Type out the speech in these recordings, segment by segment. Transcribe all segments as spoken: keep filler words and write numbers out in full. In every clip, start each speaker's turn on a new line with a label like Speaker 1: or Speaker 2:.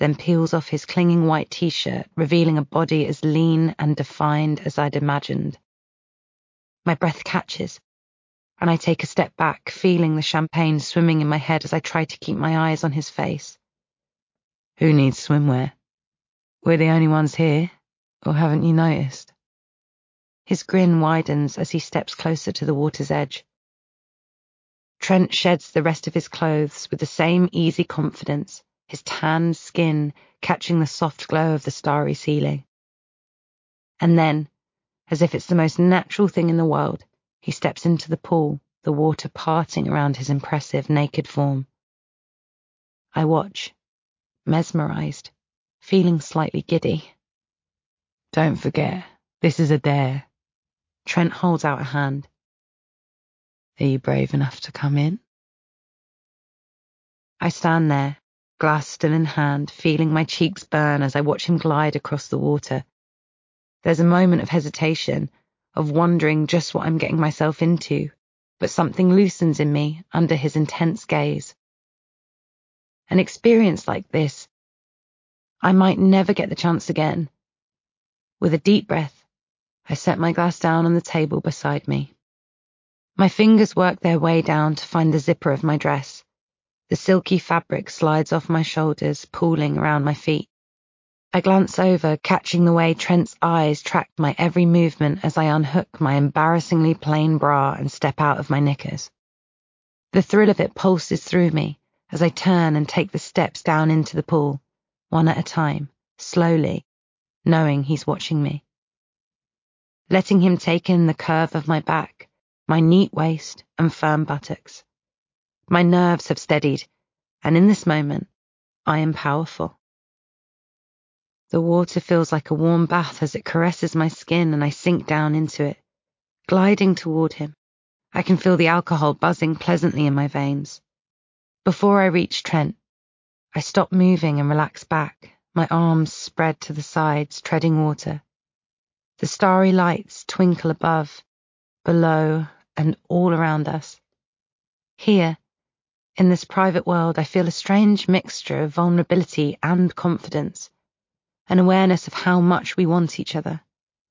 Speaker 1: then peels off his clinging white t-shirt, revealing a body as lean and defined as I'd imagined. My breath catches, and I take a step back, feeling the champagne swimming in my head as I try to keep my eyes on his face. Who needs swimwear? We're the only ones here, or haven't you noticed? His grin widens as he steps closer to the water's edge. Trent sheds the rest of his clothes with the same easy confidence, his tanned skin catching the soft glow of the starry ceiling. And then, as if it's the most natural thing in the world, he steps into the pool, the water parting around his impressive naked form. I watch, mesmerized, feeling slightly giddy. Don't forget, this is a dare. Trent holds out a hand. Are you brave enough to come in? I stand there, glass still in hand, feeling my cheeks burn as I watch him glide across the water. There's a moment of hesitation, of wondering just what I'm getting myself into, but something loosens in me under his intense gaze. An experience like this, I might never get the chance again. With a deep breath, I set my glass down on the table beside me. My fingers work their way down to find the zipper of my dress. The silky fabric slides off my shoulders, pooling around my feet. I glance over, catching the way Trent's eyes tracked my every movement as I unhook my embarrassingly plain bra and step out of my knickers. The thrill of it pulses through me as I turn and take the steps down into the pool, one at a time, slowly, knowing he's watching me. Letting him take in the curve of my back, my neat waist and firm buttocks. My nerves have steadied, and in this moment, I am powerful. The water feels like a warm bath as it caresses my skin and I sink down into it, gliding toward him. I can feel the alcohol buzzing pleasantly in my veins. Before I reach Trent, I stop moving and relax back, my arms spread to the sides, treading water. The starry lights twinkle above, below, and all around us. Here, in this private world, I feel a strange mixture of vulnerability and confidence, an awareness of how much we want each other.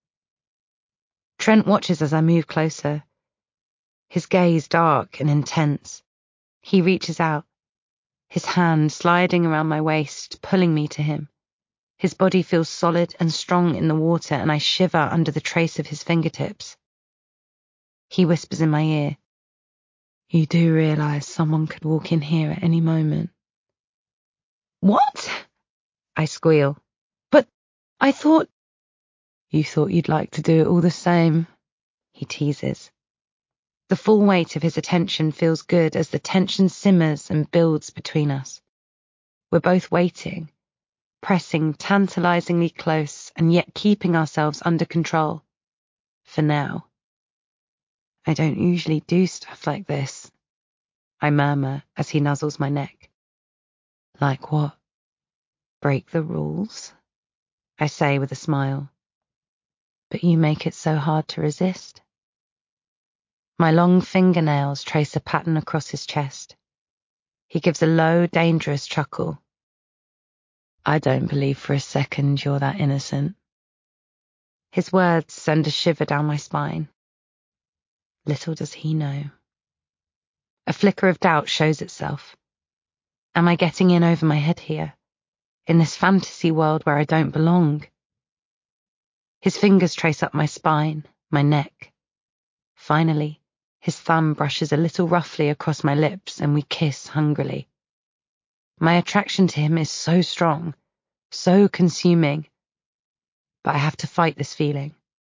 Speaker 1: Trent watches as I move closer, his gaze dark and intense. He reaches out, his hand sliding around my waist, pulling me to him. His body feels solid and strong in the water, and I shiver under the trace of his fingertips. He whispers in my ear, "You do realize someone could walk in here at any moment." "What?" I squeal. "But I thought—" "You thought you'd like to do it all the same," he teases. The full weight of his attention feels good as the tension simmers and builds between us. We're both waiting, pressing tantalizingly close and yet keeping ourselves under control. For now. I don't usually do stuff like this, I murmur as he nuzzles my neck. Like what? Break the rules? I say with a smile. But you make it so hard to resist. My long fingernails trace a pattern across his chest. He gives a low, dangerous chuckle. I don't believe for a second you're that innocent. His words send a shiver down my spine. Little does he know. A flicker of doubt shows itself. Am I getting in over my head here, in this fantasy world where I don't belong? His fingers trace up my spine, my neck. Finally, his thumb brushes a little roughly across my lips and we kiss hungrily. My attraction to him is so strong, so consuming, but I have to fight this feeling.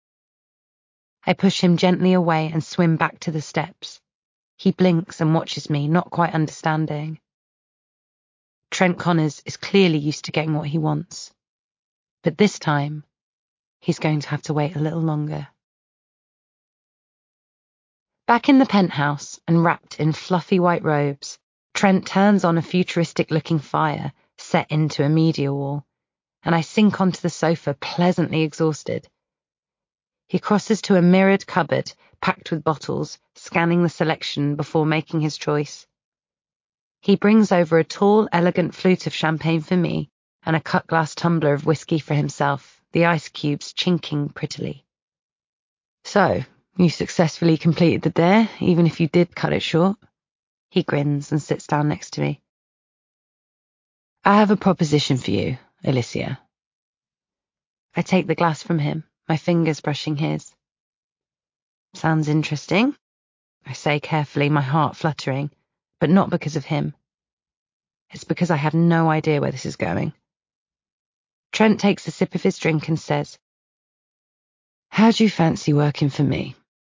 Speaker 1: I push him gently away and swim back to the steps. He blinks and watches me, not quite understanding. Trent Connors is clearly used to getting what he wants, but this time, he's going to have to wait a little longer. Back in the penthouse and wrapped in fluffy white robes, Trent turns on a futuristic-looking fire set into a media wall, and I sink onto the sofa pleasantly exhausted. He crosses to a mirrored cupboard packed with bottles, scanning the selection before making his choice. He brings over a tall, elegant flute of champagne for me and a cut-glass tumbler of whiskey for himself, the ice cubes chinking prettily. So, you successfully completed the dare, even if you did cut it short? He grins and sits down next to me. I have a proposition for you, Alicia. I take the glass from him, my fingers brushing his. Sounds interesting, I say carefully, my heart fluttering, but not because of him. It's because I have no idea where this is going. Trent takes a sip of his drink and says, How do you fancy working for me?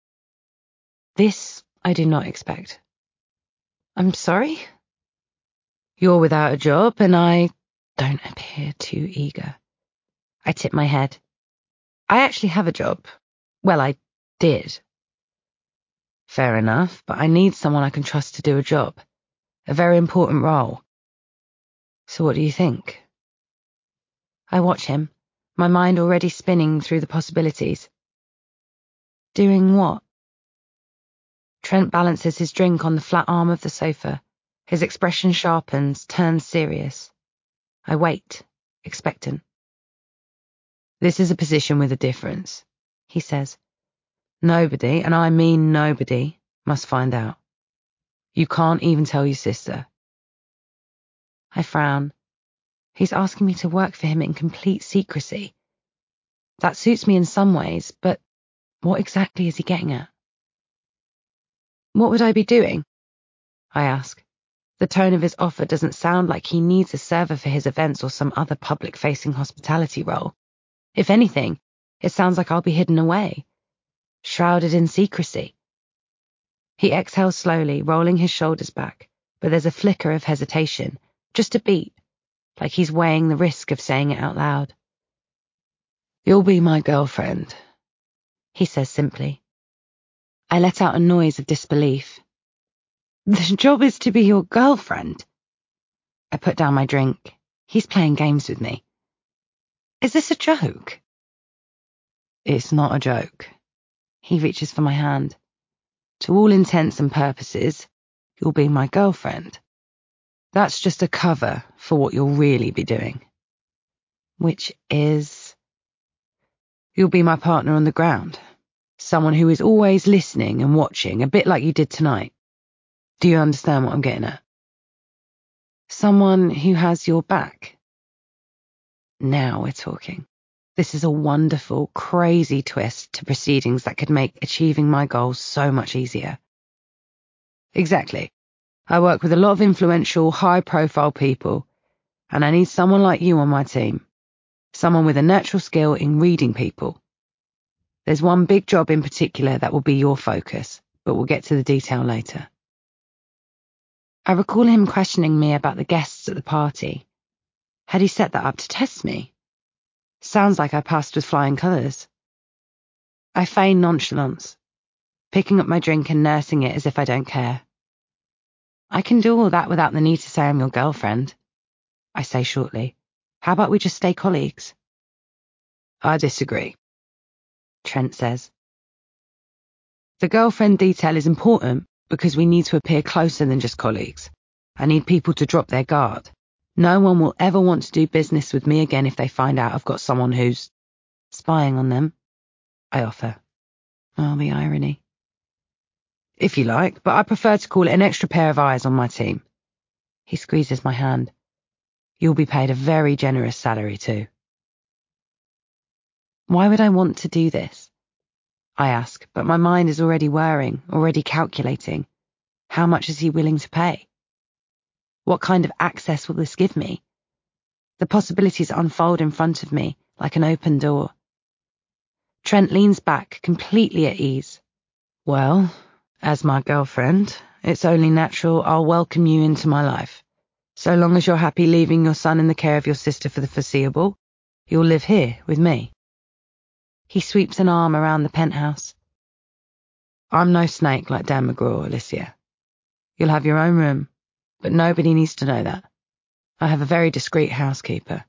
Speaker 1: This I did not expect. I'm sorry? You're without a job, and I don't appear too eager. I tip my head. I actually have a job. Well, I did. Fair enough, but I need someone I can trust to do a job. A very important role. So what do you think? I watch him, my mind already spinning through the possibilities. Doing what? Trent balances his drink on the flat arm of the sofa. His expression sharpens, turns serious. I wait, expectant. This is a position with a difference, he says. Nobody, and I mean nobody, must find out. You can't even tell your sister. I frown. He's asking me to work for him in complete secrecy. That suits me in some ways, but what exactly is he getting at? What would I be doing? I ask. The tone of his offer doesn't sound like he needs a server for his events or some other public-facing hospitality role. If anything, it sounds like I'll be hidden away, shrouded in secrecy. He exhales slowly, rolling his shoulders back, but there's a flicker of hesitation, just a beat, like he's weighing the risk of saying it out loud. You'll be my girlfriend, he says simply. I let out a noise of disbelief. The job is to be your girlfriend? I put down my drink. He's playing games with me. Is this a joke? It's not a joke. He reaches for my hand. To all intents and purposes, you'll be my girlfriend. That's just a cover for what you'll really be doing. Which is... You'll be my partner on the ground. Someone who is always listening and watching, a bit like you did tonight. Do you understand what I'm getting at? Someone who has your back. Now we're talking. This is a wonderful, crazy twist to proceedings that could make achieving my goals so much easier. Exactly. I work with a lot of influential, high-profile people, and I need someone like you on my team. Someone with a natural skill in reading people. There's one big job in particular that will be your focus, but we'll get to the detail later. I recall him questioning me about the guests at the party. Had he set that up to test me? Sounds like I passed with flying colours. I feign nonchalance, picking up my drink and nursing it as if I don't care. I can do all that without the need to say I'm your girlfriend, I say shortly. How about we just stay colleagues? I disagree, Trent says. The girlfriend detail is important because we need to appear closer than just colleagues. I need people to drop their guard. No one will ever want to do business with me again if they find out I've got someone who's spying on them, I offer. Oh, the irony. If you like, but I prefer to call it an extra pair of eyes on my team. He squeezes my hand. You'll be paid a very generous salary too. Why would I want to do this? I ask, but my mind is already whirring, already calculating. How much is he willing to pay? What kind of access will this give me? The possibilities unfold in front of me, like an open door. Trent leans back, completely at ease. Well, as my girlfriend, it's only natural I'll welcome you into my life. So long as you're happy leaving your son in the care of your sister for the foreseeable, you'll live here with me. He sweeps an arm around the penthouse. I'm no snake like Dan McGraw, Alicia. You'll have your own room, but nobody needs to know that. I have a very discreet housekeeper.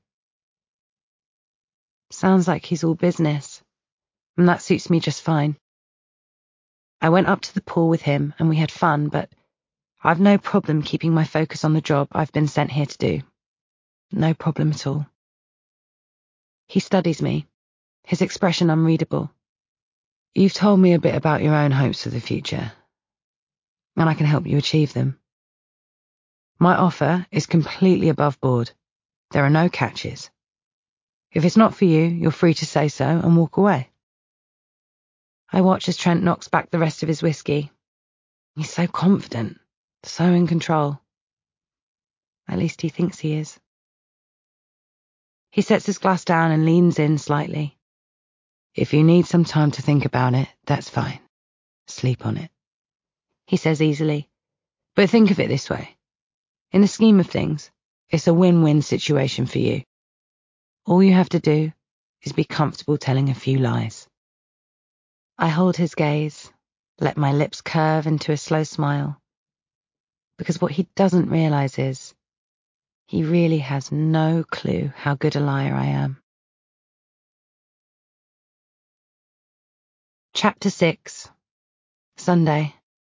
Speaker 1: Sounds like he's all business, and that suits me just fine. I went up to the pool with him and we had fun, but I've no problem keeping my focus on the job I've been sent here to do. No problem at all. He studies me, his expression unreadable. You've told me a bit about your own hopes for the future, and I can help you achieve them. My offer is completely above board. There are no catches. If it's not for you, you're free to say so and walk away. I watch as Trent knocks back the rest of his whiskey. He's so confident, so in control. At least he thinks he is. He sets his glass down and leans in slightly. If you need some time to think about it, that's fine. Sleep on it. He says easily. But think of it this way. In the scheme of things, it's a win-win situation for you. All you have to do is be comfortable telling a few lies. I hold his gaze, let my lips curve into a slow smile. Because what he doesn't realize is, he really has no clue how good a liar I am. Chapter six. Sunday.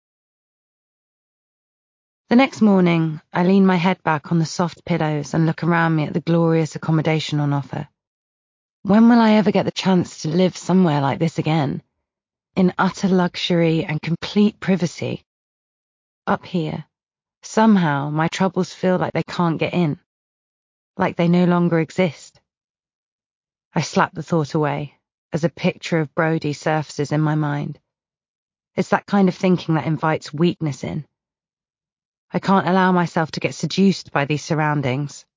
Speaker 1: The next morning, I lean my head back on the soft pillows and look around me at the glorious accommodation on offer. When will I ever get the chance to live somewhere like this again? In utter luxury and complete privacy. Up here, somehow my troubles feel like they can't get in. Like they no longer exist. I slap the thought away as a picture of Brody surfaces in my mind. It's that kind of thinking that invites weakness in. I can't allow myself to get seduced by these surroundings.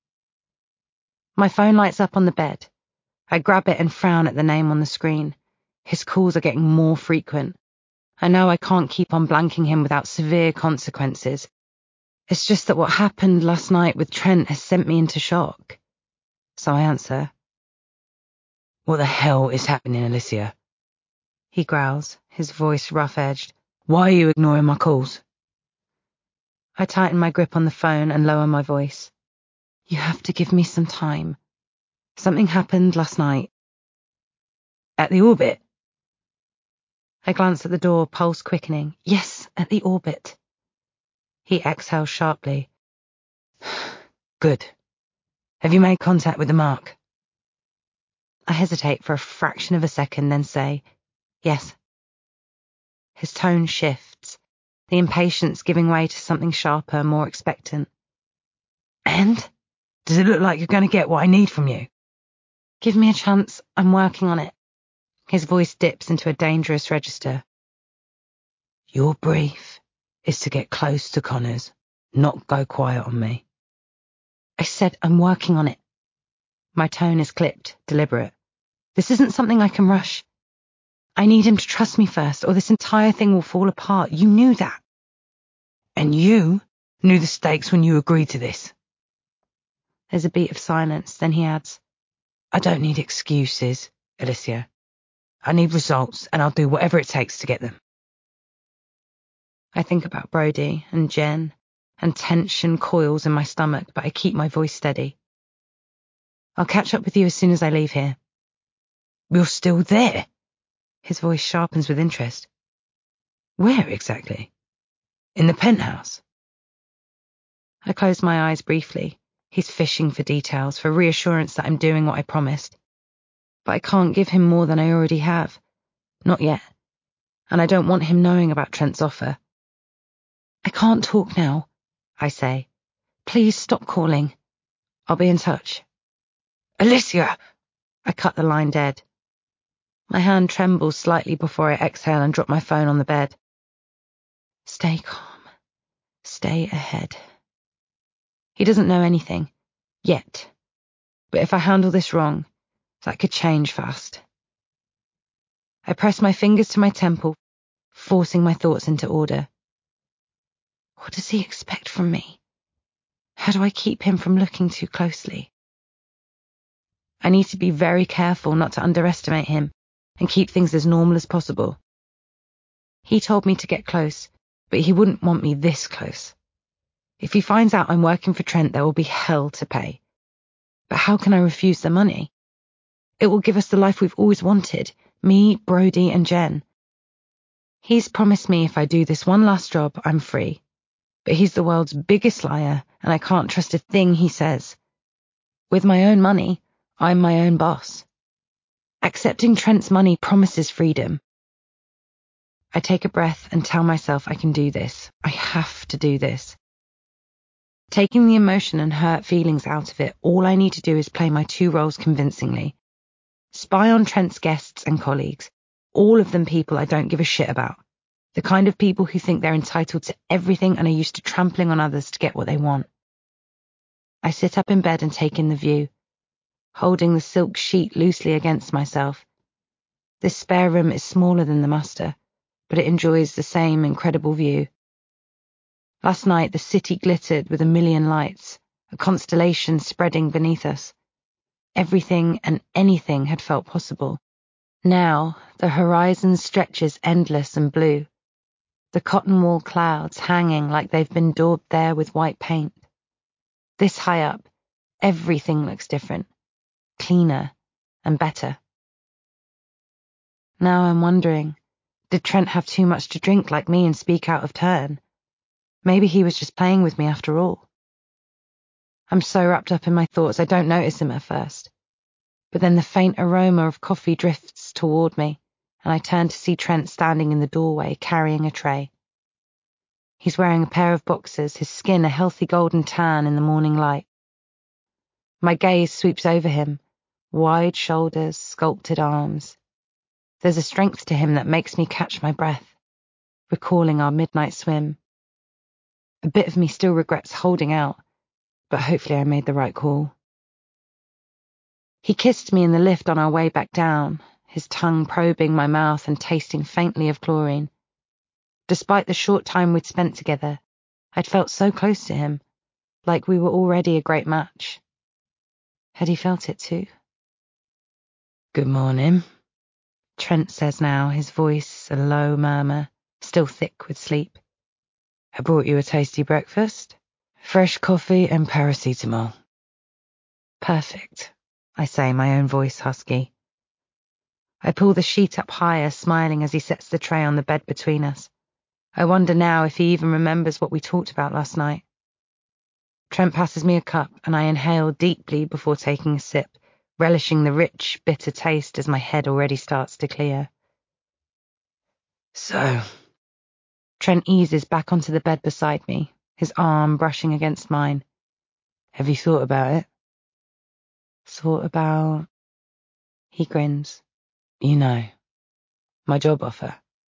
Speaker 1: My phone lights up on the bed. I grab it and frown at the name on the screen. His calls are getting more frequent. I know I can't keep on blanking him without severe consequences. It's just that what happened last night with Trent has sent me into shock. So I answer. What the hell is happening, Alicia? He growls, his voice rough-edged. Why are you ignoring my calls? I tighten my grip on the phone and lower my voice. You have to give me some time. Something happened last night. At the Orbit? I glance at the door, pulse quickening. Yes, at the Orbit. He exhales sharply. Good. Have you made contact with the mark? I hesitate for a fraction of a second, then say, yes. His tone shifts, the impatience giving way to something sharper, more expectant. And? Does it look like you're going to get what I need from you? Give me a chance. I'm working on it. His voice dips into a dangerous register. Your brief is to get close to Connors, not go quiet on me. I said I'm working on it. My tone is clipped, deliberate. This isn't something I can rush. I need him to trust me first, or this entire thing will fall apart. You knew that. And you knew the stakes when you agreed to this. There's a beat of silence, then he adds, I don't need excuses, Alicia. I need results, and I'll do whatever it takes to get them. I think about Brody and Jen, and tension coils in my stomach, but I keep my voice steady. I'll catch up with you as soon as I leave here. You're still there? His voice sharpens with interest. Where exactly? In the penthouse? I close my eyes briefly. He's fishing for details, for reassurance that I'm doing what I promised. But I can't give him more than I already have. Not yet. And I don't want him knowing about Trent's offer. I can't talk now, I say. Please stop calling. I'll be in touch. Alicia! I cut the line dead. My hand trembles slightly before I exhale and drop my phone on the bed. Stay calm. Stay ahead. He doesn't know anything. Yet. But if I handle this wrong, that could change fast. I press my fingers to my temple, forcing my thoughts into order. What does he expect from me? How do I keep him from looking too closely? I need to be very careful not to underestimate him and keep things as normal as possible. He told me to get close, but he wouldn't want me this close. If he finds out I'm working for Trent, there will be hell to pay. But how can I refuse the money? It will give us the life we've always wanted, me, Brody, and Jen. He's promised me if I do this one last job, I'm free. But he's the world's biggest liar, and I can't trust a thing he says. With my own money, I'm my own boss. Accepting Trent's money promises freedom. I take a breath and tell myself I can do this. I have to do this. Taking the emotion and hurt feelings out of it, all I need to do is play my two roles convincingly. Spy on Trent's guests and colleagues, all of them people I don't give a shit about. The kind of people who think they're entitled to everything and are used to trampling on others to get what they want. I sit up in bed and take in the view, holding the silk sheet loosely against myself. This spare room is smaller than the muster, but it enjoys the same incredible view. Last night the city glittered with a million lights, a constellation spreading beneath us. Everything and anything had felt possible. Now the horizon stretches endless and blue, the cotton wool clouds hanging like they've been daubed there with white paint. This high up, everything looks different, cleaner and better. Now I'm wondering, did Trent have too much to drink like me and speak out of turn? Maybe he was just playing with me after all. I'm so wrapped up in my thoughts I don't notice him at first. But then the faint aroma of coffee drifts toward me, and I turn to see Trent standing in the doorway carrying a tray. He's wearing a pair of boxers, his skin a healthy golden tan in the morning light. My gaze sweeps over him, wide shoulders, sculpted arms. There's a strength to him that makes me catch my breath, recalling our midnight swim. A bit of me still regrets holding out, but hopefully I made the right call. He kissed me in the lift on our way back down, his tongue probing my mouth and tasting faintly of chlorine. Despite the short time we'd spent together, I'd felt so close to him, like we were already a great match. Had he felt it too? Good morning, Trent says now, his voice a low murmur, still thick with sleep. I brought you a tasty breakfast. Fresh coffee and paracetamol. Perfect, I say, my own voice husky. I pull the sheet up higher, smiling as he sets the tray on the bed between us. I wonder now if he even remembers what we talked about last night. Trent passes me a cup and I inhale deeply before taking a sip, relishing the rich, bitter taste as my head already starts to clear. So, Trent eases back onto the bed beside me, his arm brushing against mine. Have you thought about it? Thought about... He grins. You know, my job offer.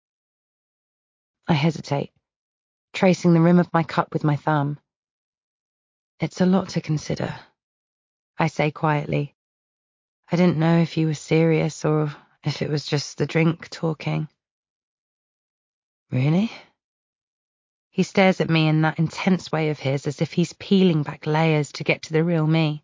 Speaker 1: I hesitate, tracing the rim of my cup with my thumb. It's a lot to consider, I say quietly. I didn't know if you were serious or if it was just the drink talking. Really? He stares at me in that intense way of his, as if he's peeling back layers to get to the real me.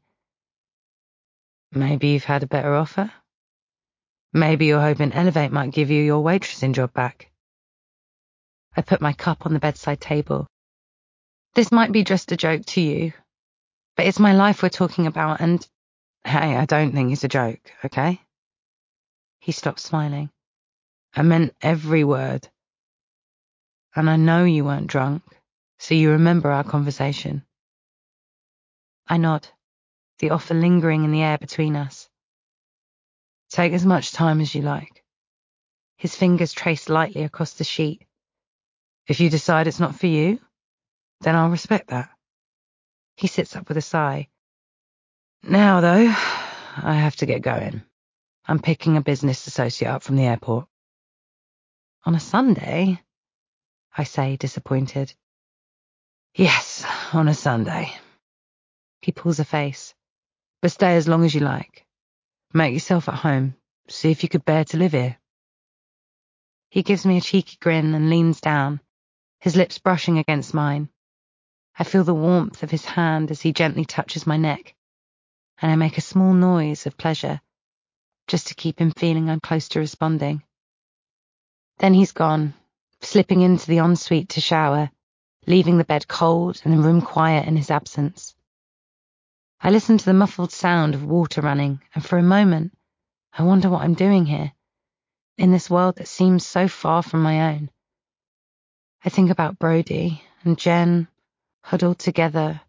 Speaker 1: Maybe you've had a better offer? Maybe you're hoping Elevate might give you your waitressing job back. I put my cup on the bedside table. This might be just a joke to you, but it's my life we're talking about, and hey, I don't think it's a joke, okay? He stops smiling. I meant every word. And I know you weren't drunk, so you remember our conversation. I nod, the offer lingering in the air between us. Take as much time as you like. His fingers trace lightly across the sheet. If you decide it's not for you, then I'll respect that. He sits up with a sigh. Now, though, I have to get going. I'm picking a business associate up from the airport. On a Sunday? I say, disappointed. Yes, on a Sunday. He pulls a face. But stay as long as you like. Make yourself at home. See if you could bear to live here. He gives me a cheeky grin and leans down, his lips brushing against mine. I feel the warmth of his hand as he gently touches my neck, and I make a small noise of pleasure, just to keep him feeling I'm close to responding. Then he's gone, slipping into the ensuite to shower, leaving the bed cold and the room quiet in his absence. I listen to the muffled sound of water running, and for a moment, I wonder what I'm doing here, in this world that seems so far from my own. I think about Brody and Jen, huddled together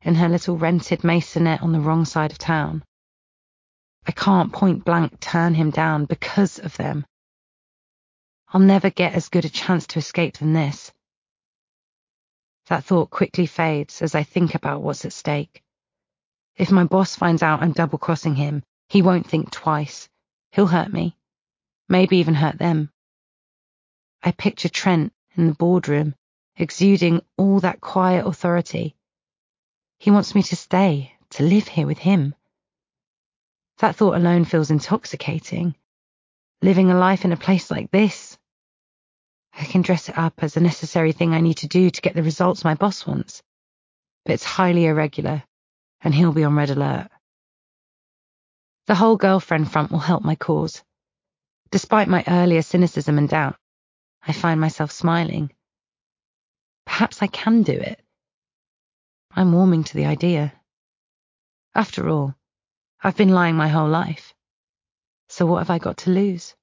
Speaker 1: in her little rented maisonette on the wrong side of town. I can't point blank turn him down because of them. I'll never get as good a chance to escape than this. That thought quickly fades as I think about what's at stake. If my boss finds out I'm double-crossing him, he won't think twice. He'll hurt me. Maybe even hurt them. I picture Trent in the boardroom, exuding all that quiet authority. He wants me to stay, to live here with him. That thought alone feels intoxicating. Living a life in a place like this. I can dress it up as a necessary thing I need to do to get the results my boss wants. But it's highly irregular, and he'll be on red alert. The whole girlfriend front will help my cause. Despite my earlier cynicism and doubt, I find myself smiling. Perhaps I can do it. I'm warming to the idea. After all, I've been lying my whole life. So what have I got to lose?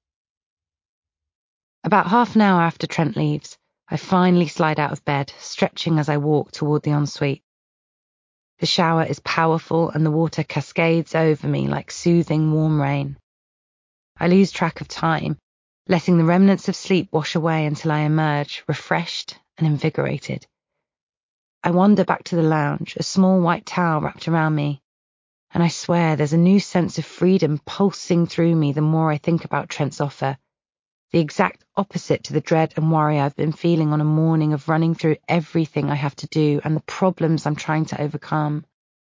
Speaker 1: About half an hour after Trent leaves, I finally slide out of bed, stretching as I walk toward the ensuite. The shower is powerful and the water cascades over me like soothing warm rain. I lose track of time, letting the remnants of sleep wash away until I emerge, refreshed and invigorated. I wander back to the lounge, a small white towel wrapped around me, and I swear there's a new sense of freedom pulsing through me the more I think about Trent's offer. The exact opposite to the dread and worry I've been feeling on a morning of running through everything I have to do and the problems I'm trying to overcome.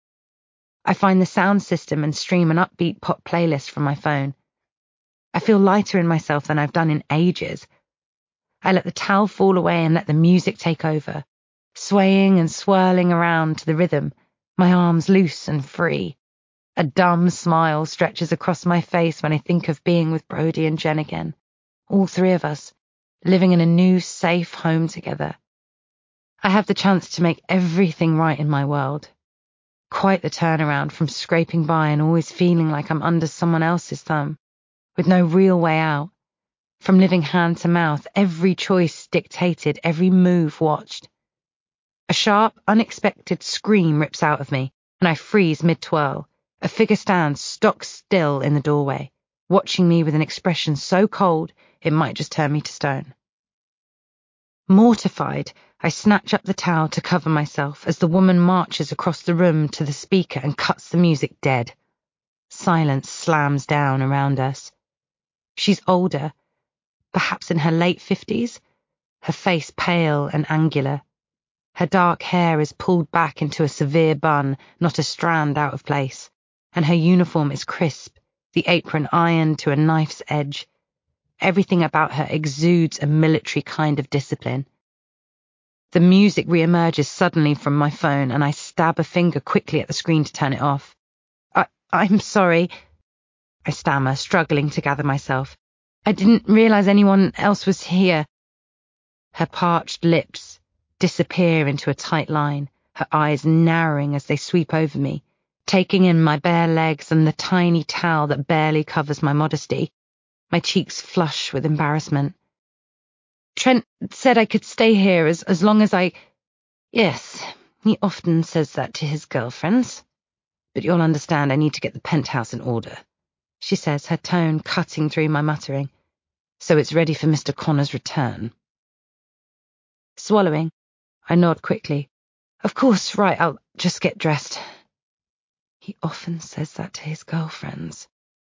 Speaker 1: I find the sound system and stream an upbeat pop playlist from my phone. I feel lighter in myself than I've done in ages. I let the towel fall away and let the music take over, swaying and swirling around to the rhythm, my arms loose and free. A dumb smile stretches across my face when I think of being with Brody and Jen again. All three of us, living in a new, safe home together. I have the chance to make everything right in my world. Quite the turnaround from scraping by and always feeling like I'm under someone else's thumb, with no real way out. From living hand to mouth, every choice dictated, every move watched. A sharp, unexpected scream rips out of me, and I freeze mid-twirl. A figure stands stock still in the doorway, watching me with an expression so cold it might just turn me to stone. Mortified, I snatch up the towel to cover myself as the woman marches across the room to the speaker and cuts the music dead. Silence slams down around us. She's older, perhaps in her late fifties, her face pale and angular. Her dark hair is pulled back into a severe bun, not a strand out of place, and her uniform is crisp, the apron ironed to a knife's edge. Everything about her exudes a military kind of discipline. The music reemerges suddenly from my phone, and I stab a finger quickly at the screen to turn it off. I, I'm sorry, I stammer, struggling to gather myself. I didn't realize anyone else was here. Her parched lips disappear into a tight line, her eyes narrowing as they sweep over me, taking in my bare legs and the tiny towel that barely covers my modesty. My cheeks flush with embarrassment. Trent said I could stay here as, as long as I... Yes, he often says that to his girlfriends. But you'll understand I need to get the penthouse in order, she says, her tone cutting through my muttering. So it's ready for Mister Connor's return. Swallowing, I nod quickly. Of course, right, I'll just get dressed. He often says that to his girlfriends.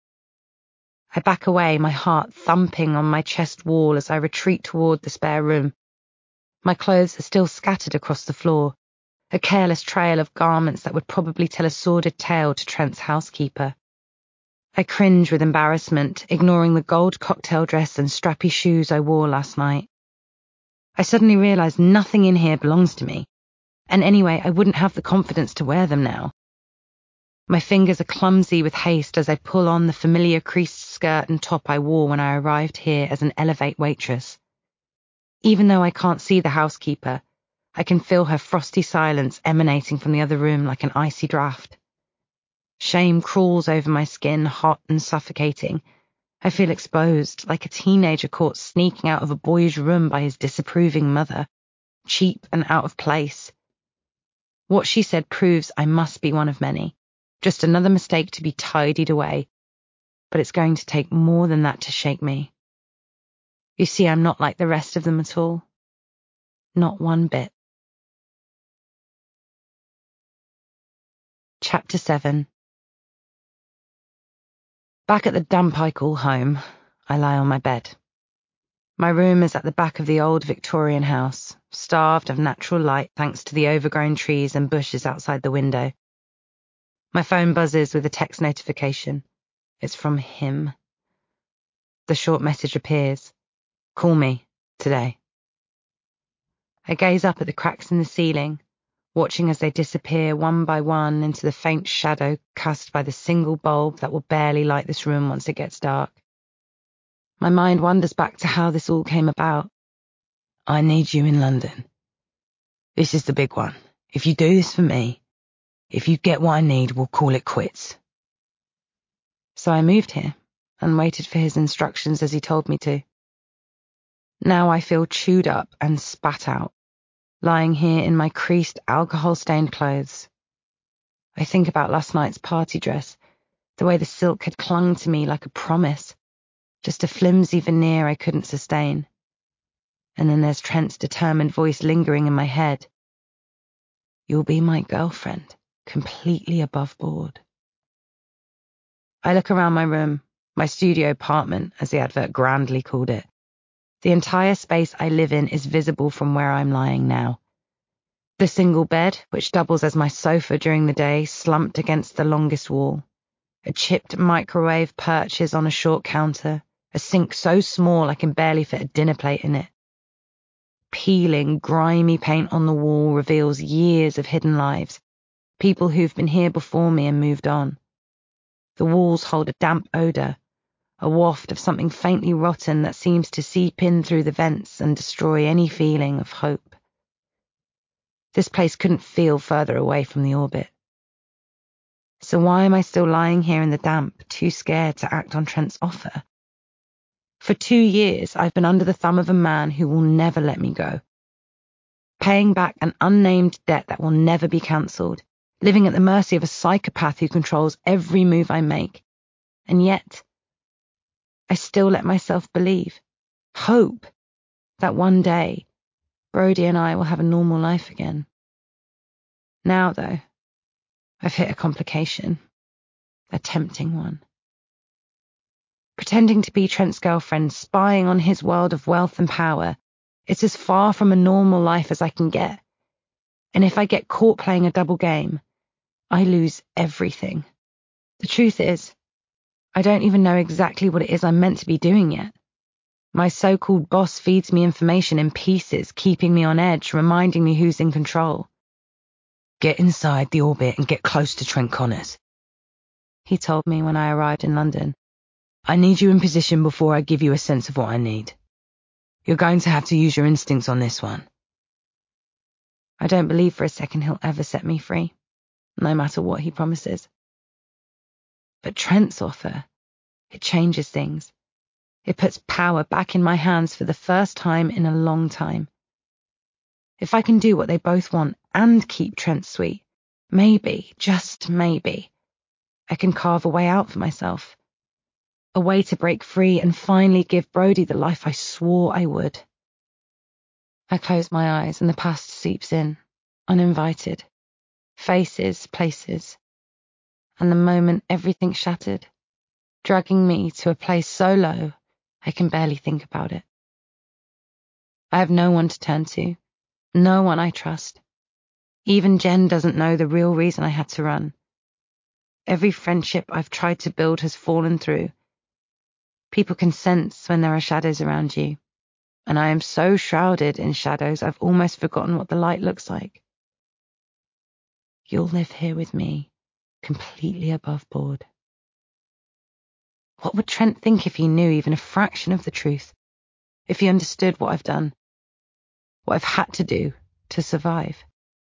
Speaker 1: I back away, my heart thumping on my chest wall as I retreat toward the spare room. My clothes are still scattered across the floor, a careless trail of garments that would probably tell a sordid tale to Trent's housekeeper. I cringe with embarrassment, ignoring the gold cocktail dress and strappy shoes I wore last night. I suddenly realize nothing in here belongs to me, and anyway, I wouldn't have the confidence to wear them now. My fingers are clumsy with haste as I pull on the familiar creased skirt and top I wore when I arrived here as an Elevate waitress. Even though I can't see the housekeeper, I can feel her frosty silence emanating from the other room like an icy draft. Shame crawls over my skin, hot and suffocating. I feel exposed, like a teenager caught sneaking out of a boy's room by his disapproving mother, cheap and out of place. What she said proves I must be one of many. Just another mistake to be tidied away. But it's going to take more than that to shake me. You see, I'm not like the rest of them at all. Not one bit. Chapter seven. Back at the dump I call home, I lie on my bed. My room is at the back of the old Victorian house, starved of natural light thanks to the overgrown trees and bushes outside the window. My phone buzzes with a text notification. It's from him. The short message appears. Call me, today. I gaze up at the cracks in the ceiling, watching as they disappear one by one into the faint shadow cast by the single bulb that will barely light this room once it gets dark. My mind wanders back to how this all came about. I need you in London. This is the big one. If you do this for me, if you get what I need, we'll call it quits. So I moved here and waited for his instructions as he told me to. Now I feel chewed up and spat out, lying here in my creased, alcohol-stained clothes. I think about last night's party dress, the way the silk had clung to me like a promise, just a flimsy veneer I couldn't sustain. And then there's Trent's determined voice lingering in my head. You'll be my girlfriend, completely above board. I look around my room, my studio apartment, as the advert grandly called it. The entire space I live in is visible from where I'm lying now. The single bed, which doubles as my sofa during the day, slumped against the longest wall. A chipped microwave perches on a short counter, a sink so small I can barely fit a dinner plate in it. Peeling, grimy paint on the wall reveals years of hidden lives, people who've been here before me and moved on. The walls hold a damp odour, a waft of something faintly rotten that seems to seep in through the vents and destroy any feeling of hope. This place couldn't feel further away from the orbit. So why am I still lying here in the damp, too scared to act on Trent's offer? For two years, I've been under the thumb of a man who will never let me go. Paying back an unnamed debt that will never be cancelled, living at the mercy of a psychopath who controls every move I make. And yet, I still let myself believe, hope, that one day, Brody and I will have a normal life again. Now, though, I've hit a complication, a tempting one. Pretending to be Trent's girlfriend, spying on his world of wealth and power, it's as far from a normal life as I can get. And if I get caught playing a double game, I lose everything. The truth is, I don't even know exactly what it is I'm meant to be doing yet. My so-called boss feeds me information in pieces, keeping me on edge, reminding me who's in control. Get inside the orbit and get close to Trent Connors, he told me when I arrived in London. I need you in position before I give you a sense of what I need. You're going to have to use your instincts on this one. I don't believe for a second he'll ever set me free, no matter what he promises. But Trent's offer, it changes things. It puts power back in my hands for the first time in a long time. If I can do what they both want and keep Trent sweet, maybe, just maybe, I can carve a way out for myself. A way to break free and finally give Brody the life I swore I would. I close my eyes and the past seeps in, uninvited. Faces, places. And the moment everything shattered, dragging me to a place so low I can barely think about it. I have no one to turn to, no one I trust. Even Jen doesn't know the real reason I had to run. Every friendship I've tried to build has fallen through. People can sense when there are shadows around you, and I am so shrouded in shadows I've almost forgotten what the light looks like. You'll live here with me, completely above board. What would Trent think if he knew even a fraction of the truth? If he understood what I've done, what I've had to do to survive?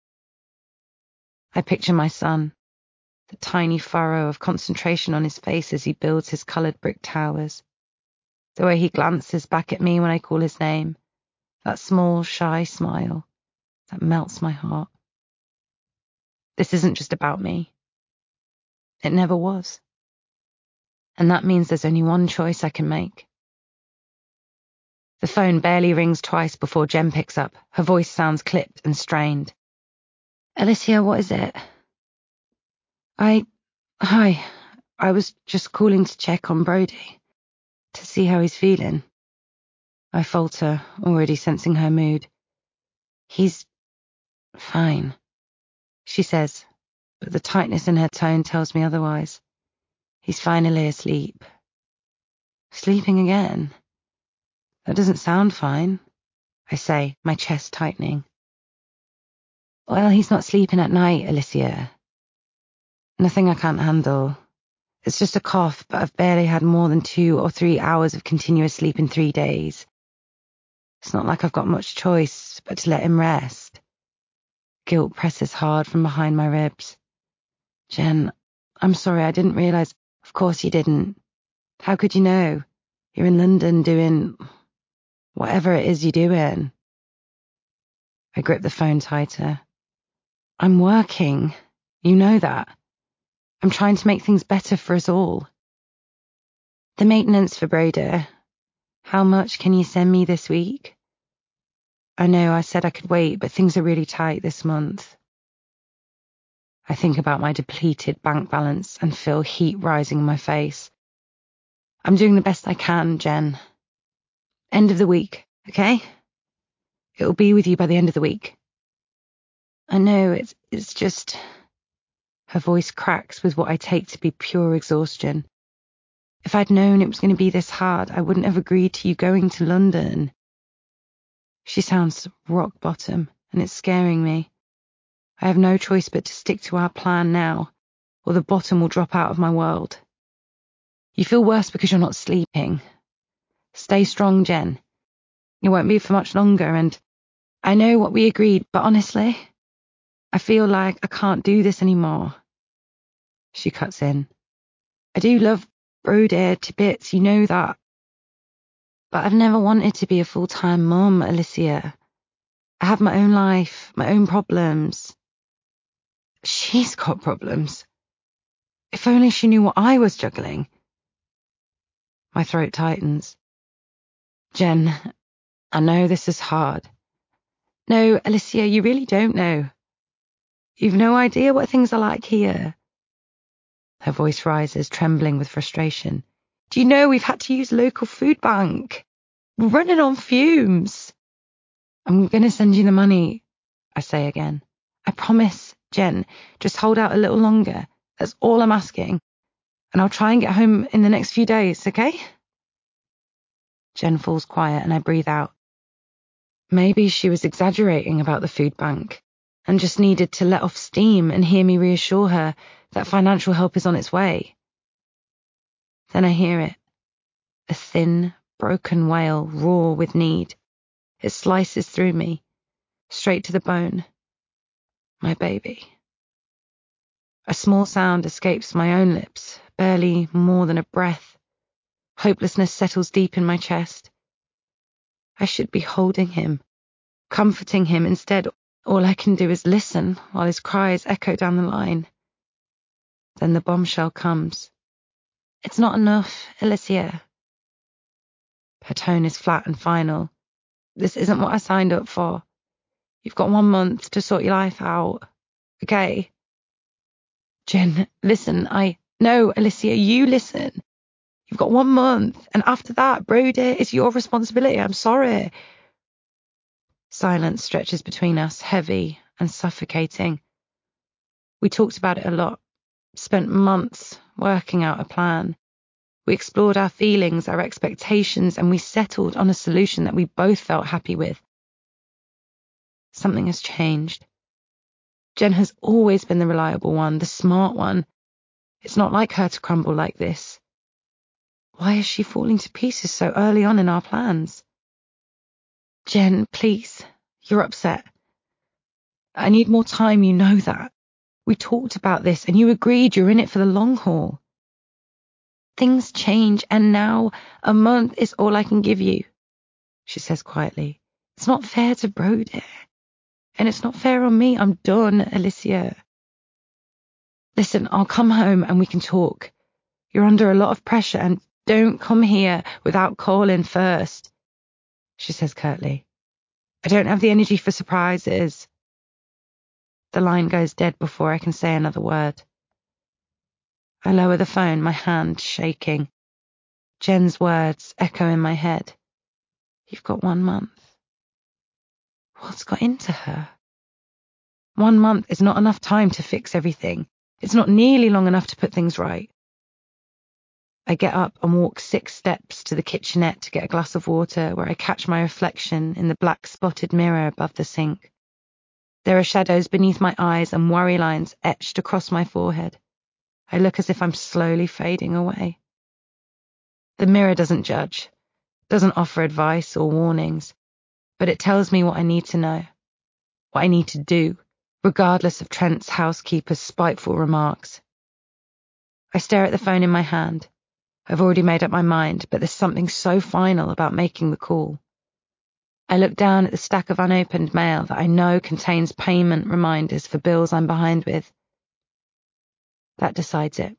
Speaker 1: I picture my son, the tiny furrow of concentration on his face as he builds his coloured brick towers. The way he glances back at me when I call his name, that small, shy smile that melts my heart. This isn't just about me. It never was. And that means there's only one choice I can make. The phone barely rings twice before Jen picks up. Her voice sounds clipped and strained. Alicia, what is it? I... Hi. I was just calling to check on Brody. To see how he's feeling. I falter, already sensing her mood. He's... fine, she says, but the tightness in her tone tells me otherwise. He's finally asleep. Sleeping again? That doesn't sound fine, I say, my chest tightening. Well, he's not sleeping at night, Alicia. Nothing I can't handle. It's just a cough, but I've barely had more than two or three hours of continuous sleep in three days. It's not like I've got much choice but to let him rest. Guilt presses hard from behind my ribs. Jen, I'm sorry, I didn't realise. Of course you didn't. How could you know? You're in London doing... whatever it is you're doing. I grip the phone tighter. I'm working. You know that. I'm trying to make things better for us all. The maintenance for Broder. How much can you send me this week? I know I said I could wait, but things are really tight this month. I think about my depleted bank balance and feel heat rising in my face. I'm doing the best I can, Jen. End of the week, okay? It'll be with you by the end of the week. I know, it's it's just... Her voice cracks with what I take to be pure exhaustion. If I'd known it was going to be this hard, I wouldn't have agreed to you going to London. She sounds rock bottom, and it's scaring me. I have no choice but to stick to our plan now, or the bottom will drop out of my world. You feel worse because you're not sleeping. Stay strong, Jen. It won't be for much longer, and I know what we agreed, but honestly, I feel like I can't do this anymore. She cuts in. I do love Broder to bits, you know that. But I've never wanted to be a full-time mum, Alicia. I have my own life, my own problems. She's got problems. If only she knew what I was juggling. My throat tightens. Jen, I know this is hard. No, Alicia, you really don't know. You've no idea what things are like here. Her voice rises, trembling with frustration. Do you know we've had to use local food bank? We're running on fumes. I'm going to send you the money, I say again. I promise, Jen, just hold out a little longer. That's all I'm asking. And I'll try and get home in the next few days, okay? Jen falls quiet and I breathe out. Maybe she was exaggerating about the food bank and just needed to let off steam and hear me reassure her that financial help is on its way. Then I hear it. A thin, broken wail roar with need. It slices through me, straight to the bone. My baby. A small sound escapes my own lips, barely more than a breath. Hopelessness settles deep in my chest. I should be holding him, comforting him. Instead, all I can do is listen while his cries echo down the line. Then the bombshell comes. It's not enough, Alicia. Her tone is flat and final. This isn't what I signed up for. You've got one month to sort your life out. Okay? Jen, listen, I... No, Alicia, you listen. You've got one month, and after that, Broder, it's your responsibility. I'm sorry. Silence stretches between us, heavy and suffocating. We talked about it a lot, spent months working out a plan. We explored our feelings, our expectations, and we settled on a solution that we both felt happy with. Something has changed. Jen has always been the reliable one, the smart one. It's not like her to crumble like this. Why is she falling to pieces so early on in our plans? Jen, please, you're upset. I need more time, you know that. We talked about this and you agreed you're in it for the long haul. Things change and now a month is all I can give you, she says quietly. It's not fair to Broder. And it's not fair on me. I'm done, Alicia. Listen, I'll come home and we can talk. You're under a lot of pressure and don't come here without calling first, she says curtly. I don't have the energy for surprises. The line goes dead before I can say another word. I lower the phone, my hand shaking. Jen's words echo in my head. You've got one month. What's got into her? One month is not enough time to fix everything. It's not nearly long enough to put things right. I get up and walk six steps to the kitchenette to get a glass of water, where I catch my reflection in the black spotted mirror above the sink. There are shadows beneath my eyes and worry lines etched across my forehead. I look as if I'm slowly fading away. The mirror doesn't judge, doesn't offer advice or warnings, but it tells me what I need to know, what I need to do, regardless of Trent's housekeeper's spiteful remarks. I stare at the phone in my hand. I've already made up my mind, but there's something so final about making the call. I look down at the stack of unopened mail that I know contains payment reminders for bills I'm behind with. That decides it.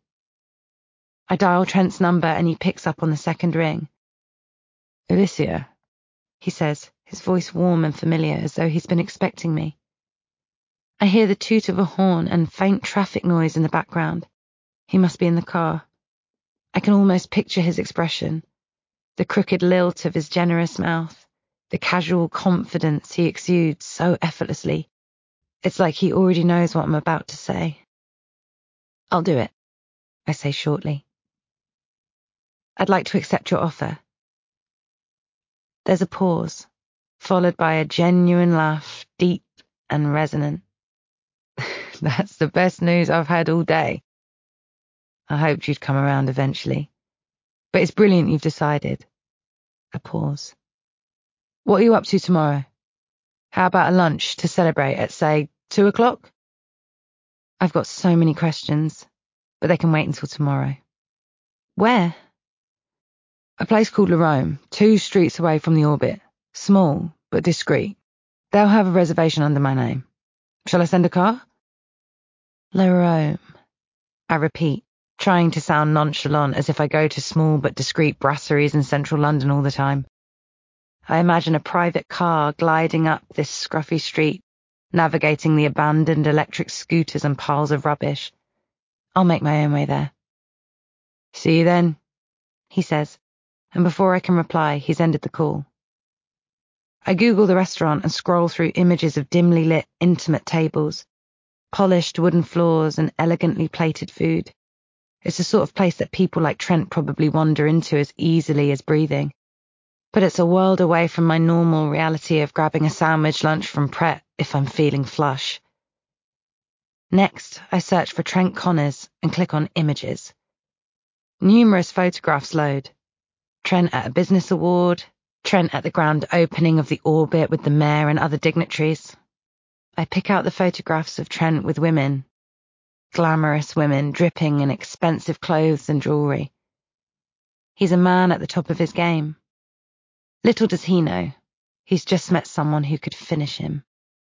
Speaker 1: I dial Trent's number and he picks up on the second ring. Alicia, he says, his voice warm and familiar, as though he's been expecting me. I hear the toot of a horn and faint traffic noise in the background. He must be in the car. I can almost picture his expression, the crooked lilt of his generous mouth, the casual confidence he exudes so effortlessly. It's like he already knows what I'm about to say. I'll do it, I say shortly. I'd like to accept your offer. There's a pause, followed by a genuine laugh, deep and resonant. That's the best news I've had all day. I hoped you'd come around eventually. But it's brilliant you've decided. A pause. What are you up to tomorrow? How about a lunch to celebrate at, say, two o'clock? I've got so many questions, but they can wait until tomorrow. Where? A place called La Rome, two streets away from the Orbit. Small, but discreet. They'll have a reservation under my name. Shall I send a car? La Rome, I repeat, trying to sound nonchalant as if I go to small but discreet brasseries in central London all the time. I imagine a private car gliding up this scruffy street, navigating the abandoned electric scooters and piles of rubbish. I'll make my own way there. See you then, he says, and before I can reply, he's ended the call. I Google the restaurant and scroll through images of dimly lit, intimate tables, polished wooden floors and elegantly plated food. It's the sort of place that people like Trent probably wander into as easily as breathing. But it's a world away from my normal reality of grabbing a sandwich lunch from Pret if I'm feeling flush. Next, I search for Trent Connors and click on Images. Numerous photographs load. Trent at a business award, Trent at the grand opening of the Orbit with the mayor and other dignitaries. I pick out the photographs of Trent with women. Glamorous women dripping in expensive clothes and jewellery. He's a man at the top of his game. Little does he know, he's just met someone who could finish him.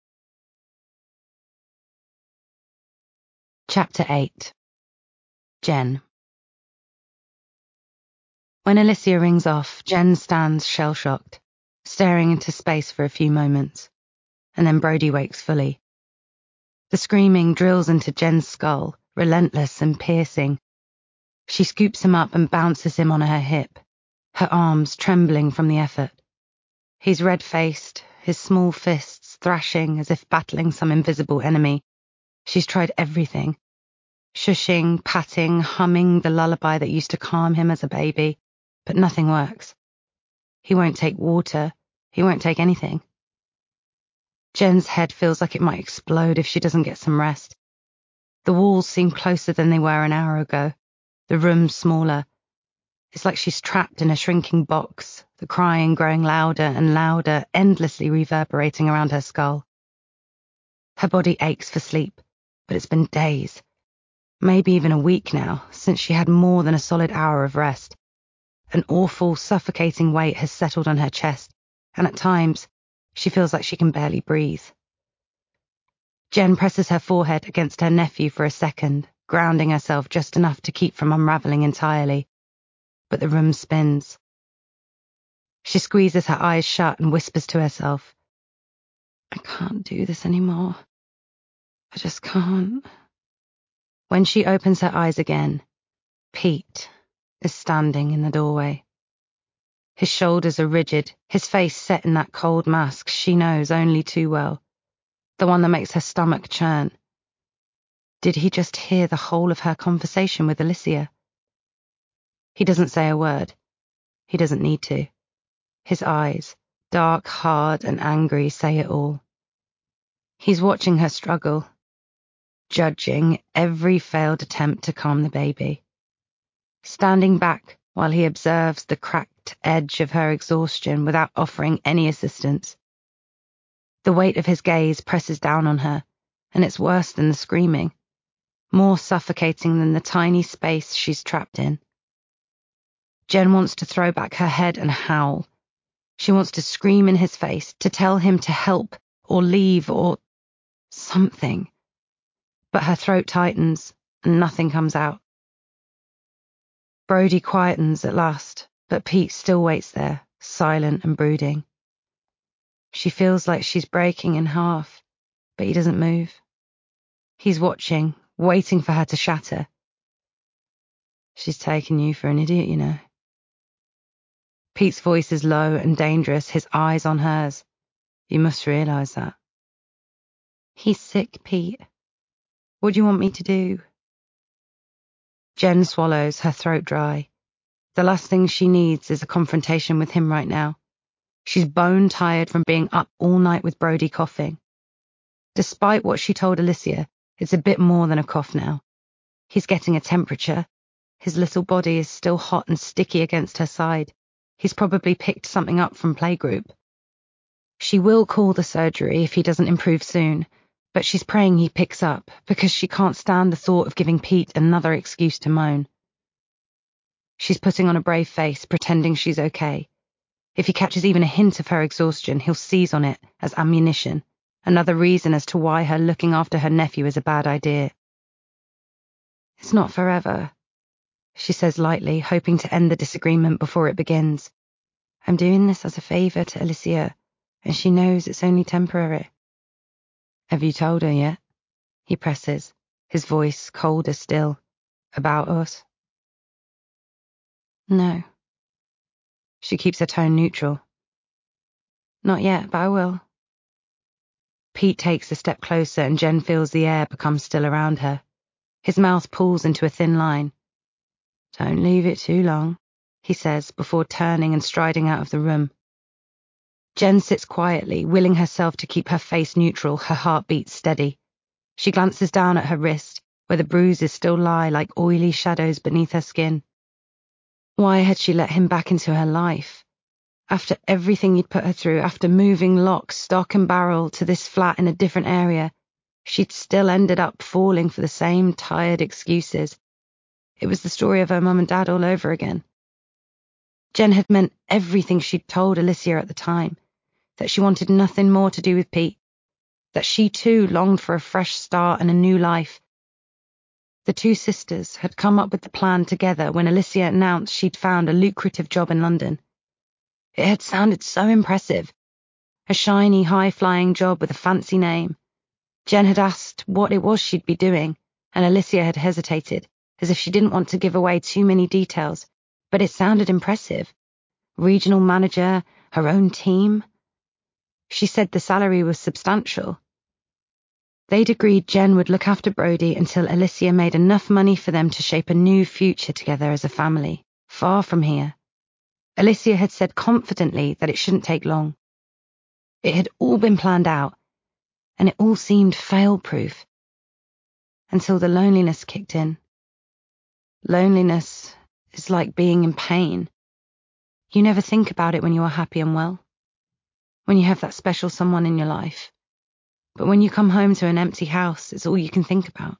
Speaker 1: Chapter eight. Jen. When Alicia rings off, Jen stands shell-shocked, staring into space for a few moments, and then Brody wakes fully. The screaming drills into Jen's skull, relentless and piercing. She scoops him up and bounces him on her hip, her arms trembling from the effort. He's red-faced, his small fists thrashing as if battling some invisible enemy. She's tried everything. Shushing, patting, humming the lullaby that used to calm him as a baby, but nothing works. He won't take water. He won't take anything. Jen's head feels like it might explode if she doesn't get some rest. The walls seem closer than they were an hour ago, the room smaller. It's like she's trapped in a shrinking box, the crying growing louder and louder, endlessly reverberating around her skull. Her body aches for sleep, but it's been days, maybe even a week now, since she had more than a solid hour of rest. An awful, suffocating weight has settled on her chest, and at times, she feels like she can barely breathe. Jen presses her forehead against her nephew for a second, grounding herself just enough to keep from unraveling entirely. But the room spins. She squeezes her eyes shut and whispers to herself, I can't do this anymore. I just can't. When she opens her eyes again, Pete is standing in the doorway. His shoulders are rigid, his face set in that cold mask she knows only too well, the one that makes her stomach churn. Did he just hear the whole of her conversation with Alicia? He doesn't say a word. He doesn't need to. His eyes, dark, hard, and angry, say it all. He's watching her struggle, judging every failed attempt to calm the baby, standing back while he observes the cracked edge of her exhaustion without offering any assistance. The weight of his gaze presses down on her, and it's worse than the screaming, more suffocating than the tiny space she's trapped in. Jen wants to throw back her head and howl. She wants to scream in his face, to tell him to help or leave or something. But her throat tightens and nothing comes out. Brody quietens at last, but Pete still waits there, silent and brooding. She feels like she's breaking in half, but he doesn't move. He's watching, waiting for her to shatter. She's taken you for an idiot, you know. Pete's voice is low and dangerous, his eyes on hers. You must realize that. He's sick, Pete. What do you want me to do? Jen swallows, her throat dry. The last thing she needs is a confrontation with him right now. She's bone tired from being up all night with Brody coughing. Despite what she told Alicia, it's a bit more than a cough now. He's getting a temperature. His little body is still hot and sticky against her side. He's probably picked something up from playgroup. She will call the surgery if he doesn't improve soon, but she's praying he picks up because she can't stand the thought of giving Pete another excuse to moan. She's putting on a brave face, pretending she's okay. If he catches even a hint of her exhaustion, he'll seize on it as ammunition, another reason as to why her looking after her nephew is a bad idea. It's not forever, she says lightly, hoping to end the disagreement before it begins. I'm doing this as a favour to Alicia, and she knows it's only temporary. Have you told her yet? He presses, his voice colder still. About us? No. She keeps her tone neutral. Not yet, but I will. Pete takes a step closer and Jen feels the air become still around her. His mouth pulls into a thin line. Don't leave it too long, he says before turning and striding out of the room. Jen sits quietly, willing herself to keep her face neutral, her heartbeat steady. She glances down at her wrist, where the bruises still lie like oily shadows beneath her skin. Why had she let him back into her life? After everything he'd put her through, after moving lock, stock and barrel to this flat in a different area, she'd still ended up falling for the same tired excuses. It was the story of her mum and dad all over again. Jen had meant everything she'd told Alicia at the time, that she wanted nothing more to do with Pete, that she too longed for a fresh start and a new life. The two sisters had come up with the plan together when Alicia announced she'd found a lucrative job in London. It had sounded so impressive. A shiny, high-flying job with a fancy name. Jen had asked what it was she'd be doing, and Alicia had hesitated, as if she didn't want to give away too many details, but it sounded impressive. Regional manager, her own team. She said the salary was substantial. They'd agreed Jen would look after Brody until Alicia made enough money for them to shape a new future together as a family, far from here. Alicia had said confidently that it shouldn't take long. It had all been planned out, and it all seemed fail-proof. Until the loneliness kicked in. Loneliness is like being in pain. You never think about it when you are happy and well, when you have that special someone in your life. But when you come home to an empty house, it's all you can think about.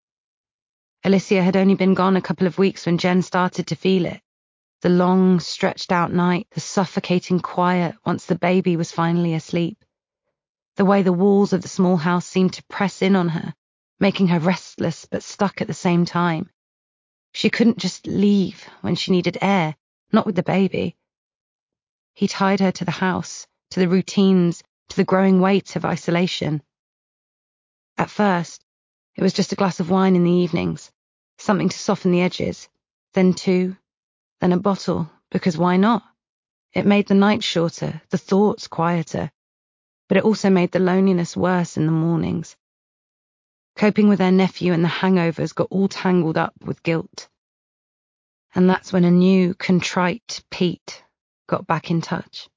Speaker 1: Alicia had only been gone a couple of weeks when Jen started to feel it. The long, stretched-out night, the suffocating quiet once the baby was finally asleep. The way the walls of the small house seemed to press in on her, making her restless but stuck at the same time. She couldn't just leave when she needed air, not with the baby. He tied her to the house, to the routines, to the growing weight of isolation. At first, it was just a glass of wine in the evenings, something to soften the edges, then two, then a bottle, because why not? It made the night shorter, the thoughts quieter, but it also made the loneliness worse in the mornings. Coping with her nephew and the hangovers got all tangled up with guilt. And that's when a new, contrite Pete got back in touch.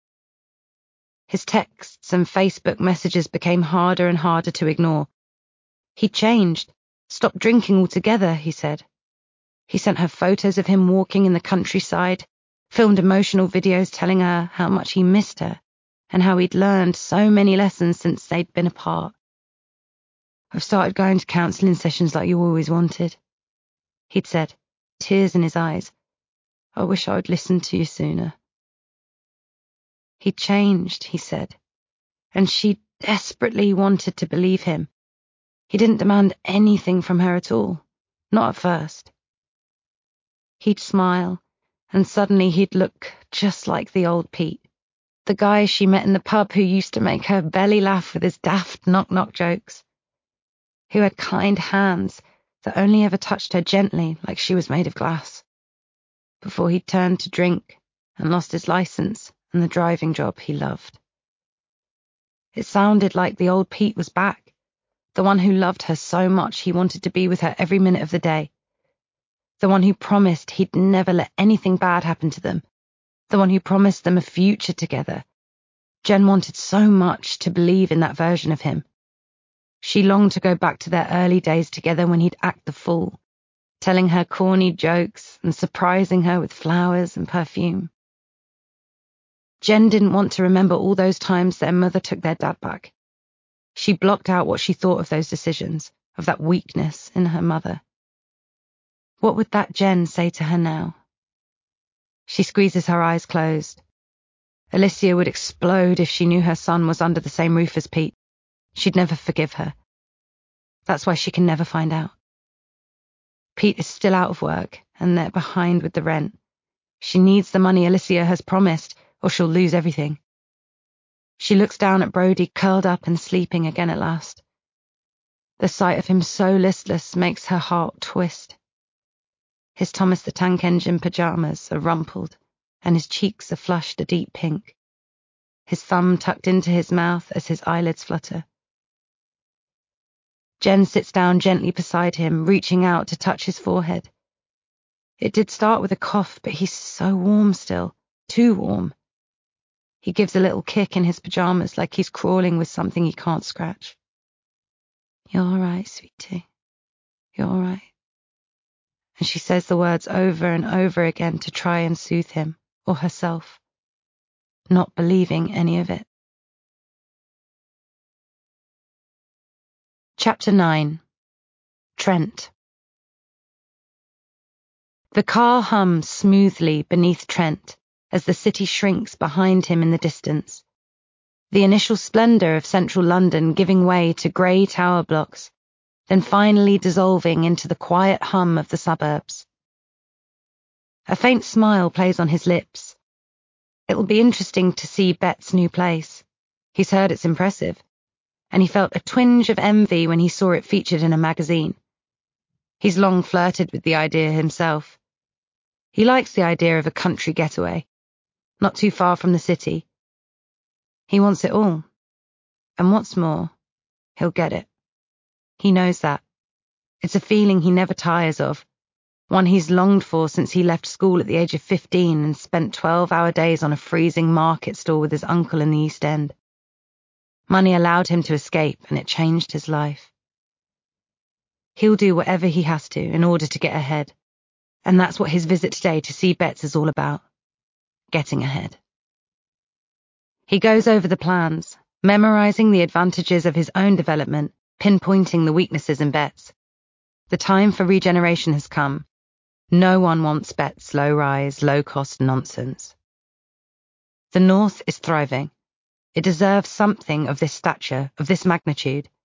Speaker 1: His texts and Facebook messages became harder and harder to ignore. He'd changed, stopped drinking altogether, he said. He sent her photos of him walking in the countryside, filmed emotional videos telling her how much he missed her and how he'd learned so many lessons since they'd been apart. I've started going to counselling sessions like you always wanted, he'd said, tears in his eyes. I wish I'd listened to you sooner. He'd changed, he said, and she desperately wanted to believe him. He didn't demand anything from her at all, not at first. He'd smile, and suddenly he'd look just like the old Pete, the guy she met in the pub who used to make her belly laugh with his daft knock-knock jokes, who had kind hands that only ever touched her gently like she was made of glass, before he'd turned to drink and lost his license and the driving job he loved. It sounded like the old Pete was back, the one who loved her so much he wanted to be with her every minute of the day, the one who promised he'd never let anything bad happen to them, the one who promised them a future together. Jen wanted so much to believe in that version of him. She longed to go back to their early days together when he'd act the fool, telling her corny jokes and surprising her with flowers and perfume. Jen didn't want to remember all those times their mother took their dad back. She blocked out what she thought of those decisions, of that weakness in her mother. What would that Jen say to her now? She squeezes her eyes closed. Alicia would explode if she knew her son was under the same roof as Pete. She'd never forgive her. That's why she can never find out. Pete is still out of work, and they're behind with the rent. She needs the money Alicia has promised, or she'll lose everything. She looks down at Brody, curled up and sleeping again at last. The sight of him so listless makes her heart twist. His Thomas the Tank Engine pajamas are rumpled, and his cheeks are flushed a deep pink. His thumb tucked into his mouth as his eyelids flutter. Jen sits down gently beside him, reaching out to touch his forehead. It did start with a cough, but he's so warm still, too warm. He gives a little kick in his pajamas like he's crawling with something he can't scratch. You're all right, sweetie. You're all right. And she says the words over and over again to try and soothe him, or herself, not believing any of it. Chapter nine. Trent. The car hums smoothly beneath Trent as the city shrinks behind him in the distance, the initial splendour of central London giving way to grey tower blocks, then finally dissolving into the quiet hum of the suburbs. A faint smile plays on his lips. It will be interesting to see Bet's new place. He's heard it's impressive, and he felt a twinge of envy when he saw it featured in a magazine. He's long flirted with the idea himself. He likes the idea of a country getaway, not too far from the city. He wants it all. And what's more, he'll get it. He knows that. It's a feeling he never tires of, one he's longed for since he left school at the age of fifteen and spent twelve-hour days on a freezing market stall with his uncle in the East End. Money allowed him to escape, and it changed his life. He'll do whatever he has to in order to get ahead, and that's what his visit today to see Betts is all about. Getting ahead. He goes over the plans, memorizing the advantages of his own development, pinpointing the weaknesses in Betts. The time for regeneration has come. No one wants Betts' low-rise, low-cost nonsense. The North is thriving. It deserves something of this stature, of this magnitude.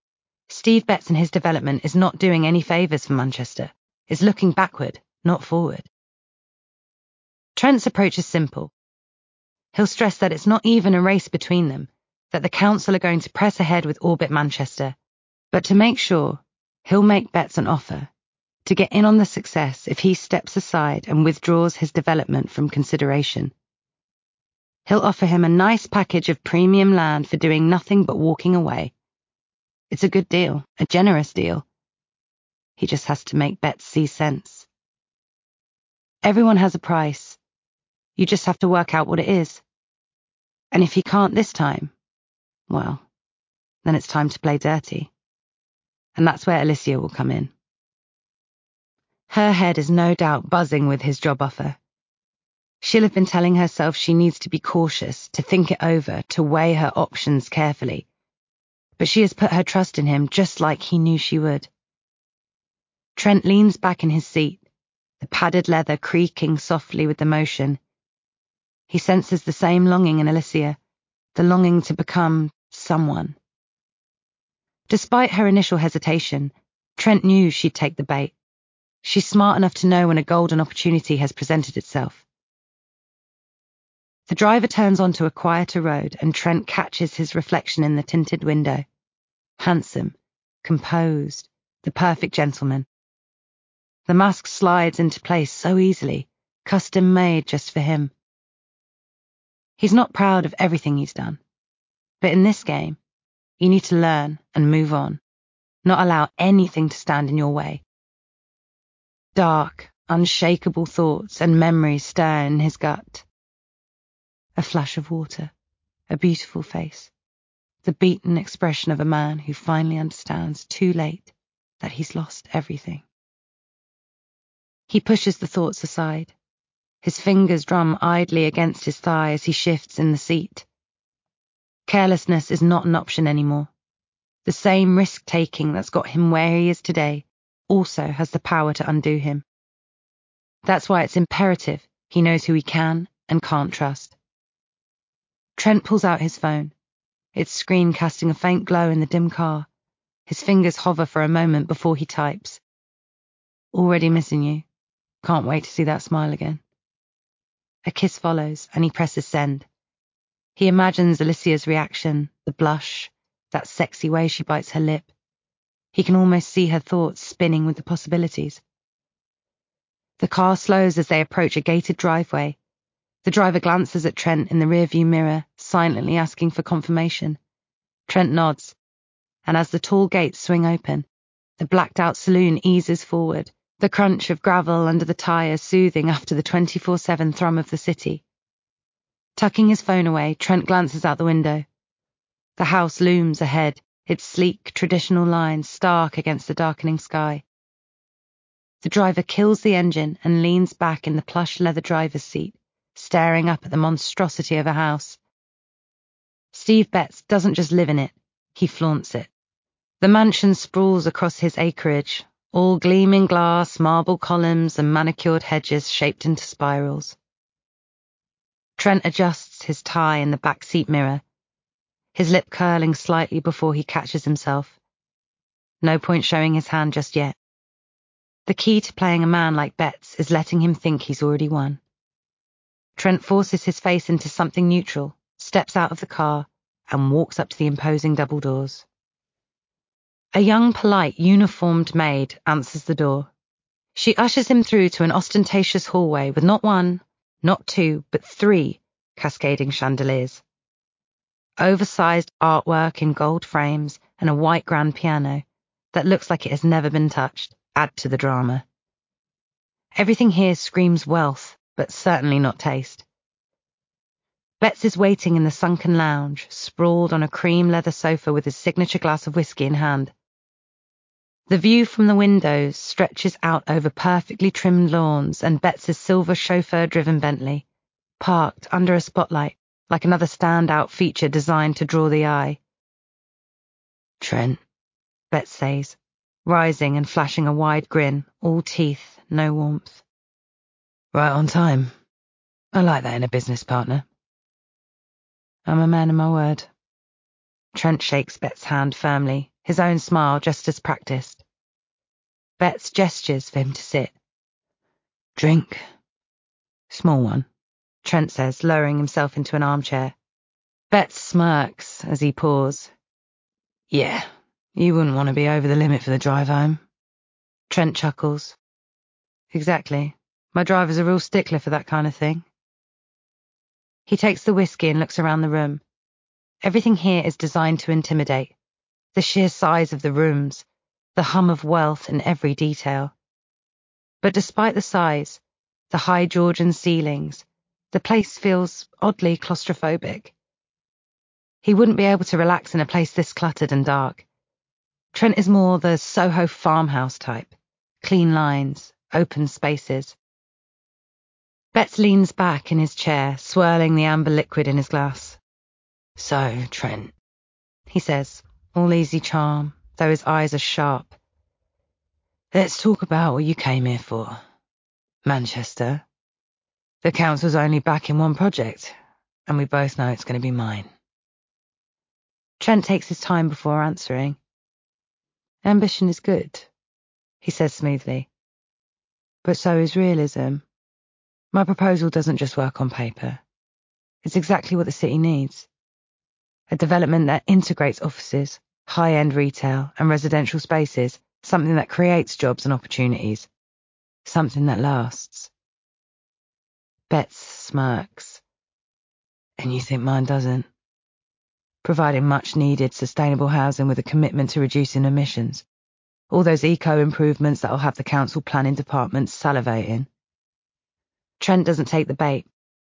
Speaker 1: Steve Betts and his development is not doing any favours for Manchester. It's looking backward, not forward. Trent's approach is simple. He'll stress that it's not even a race between them, that the council are going to press ahead with Orbit Manchester, but to make sure, he'll make Betts an offer to get in on the success if he steps aside and withdraws his development from consideration. He'll offer him a nice package of premium land for doing nothing but walking away. It's a good deal, a generous deal. He just has to make Betts see sense. Everyone has a price. You just have to work out what it is. And if he can't this time, well, then it's time to play dirty. And that's where Alicia will come in. Her head is no doubt buzzing with his job offer. She'll have been telling herself she needs to be cautious, to think it over, to weigh her options carefully. But she has put her trust in him just like he knew she would. Trent leans back in his seat, the padded leather creaking softly with the motion. He senses the same longing in Alicia, the longing to become someone. Despite her initial hesitation, Trent knew she'd take the bait. She's smart enough to know when a golden opportunity has presented itself. The driver turns onto a quieter road and Trent catches his reflection in the tinted window. Handsome, composed, the perfect gentleman. The mask slides into place so easily, custom made just for him. He's not proud of everything he's done. But in this game, you need to learn and move on, not allow anything to stand in your way. Dark, unshakable thoughts and memories stir in his gut. A flash of water, a beautiful face, the beaten expression of a man who finally understands too late that he's lost everything. He pushes the thoughts aside. His fingers drum idly against his thigh as he shifts in the seat. Carelessness is not an option anymore. The same risk-taking that's got him where he is today also has the power to undo him. That's why it's imperative he knows who he can and can't trust. Trent pulls out his phone, its screen casting a faint glow in the dim car. His fingers hover for a moment before he types. Already missing you. Can't wait to see that smile again. A kiss follows, and he presses send. He imagines Alicia's reaction, the blush, that sexy way she bites her lip. He can almost see her thoughts spinning with the possibilities. The car slows as they approach a gated driveway. The driver glances at Trent in the rearview mirror, silently asking for confirmation. Trent nods, and as the tall gates swing open, the blacked-out saloon eases forward, the crunch of gravel under the tyres soothing after the twenty-four seven thrum of the city. Tucking his phone away, Trent glances out the window. The house looms ahead, its sleek, traditional lines stark against the darkening sky. The driver kills the engine and leans back in the plush leather driver's seat, staring up at the monstrosity of a house. Steve Betts doesn't just live in it, he flaunts it. The mansion sprawls across his acreage, all gleaming glass, marble columns, and manicured hedges shaped into spirals. Trent adjusts his tie in the back seat mirror, his lip curling slightly before he catches himself. No point showing his hand just yet. The key to playing a man like Betts is letting him think he's already won. Trent forces his face into something neutral, steps out of the car, and walks up to the imposing double doors. A young, polite, uniformed maid answers the door. She ushers him through to an ostentatious hallway with not one, not two, but three cascading chandeliers. Oversized artwork in gold frames and a white grand piano that looks like it has never been touched add to the drama. Everything here screams wealth, but certainly not taste. Betts is waiting in the sunken lounge, sprawled on a cream leather sofa with his signature glass of whiskey in hand. The view from the windows stretches out over perfectly trimmed lawns and Betts's silver chauffeur-driven Bentley, parked under a spotlight like another standout feature designed to draw the eye. Trent, Betts says, rising and flashing a wide grin, all teeth, no warmth. Right on time. I like that in a business partner. I'm a man of my word. Trent shakes Betts' hand firmly, his own smile just as practiced. Betts gestures for him to sit. Drink. Small one, Trent says, lowering himself into an armchair. Betts smirks as he pours. Yeah, you wouldn't want to be over the limit for the drive home. Trent chuckles. Exactly. My driver's a real stickler for that kind of thing. He takes the whiskey and looks around the room. Everything here is designed to intimidate. The sheer size of the rooms, the hum of wealth in every detail. But despite the size, the high Georgian ceilings, the place feels oddly claustrophobic. He wouldn't be able to relax in a place this cluttered and dark. Trent is more the Soho farmhouse type. Clean lines, open spaces. Betts leans back in his chair, swirling the amber liquid in his glass. So, Trent, he says, all easy charm, though his eyes are sharp. Let's talk about what you came here for. Manchester. The council's only backing one project, and we both know it's going to be mine. Trent takes his time before answering. Ambition is good, he says smoothly. But so is realism. My proposal doesn't just work on paper. It's exactly what the city needs. A development that integrates offices, high-end retail, and residential spaces, something that creates jobs and opportunities. Something that lasts. Betts smirks. And you think mine doesn't? Providing much-needed sustainable housing with a commitment to reducing emissions. All those eco-improvements that'll have the council planning department salivating. Trent doesn't take the bait.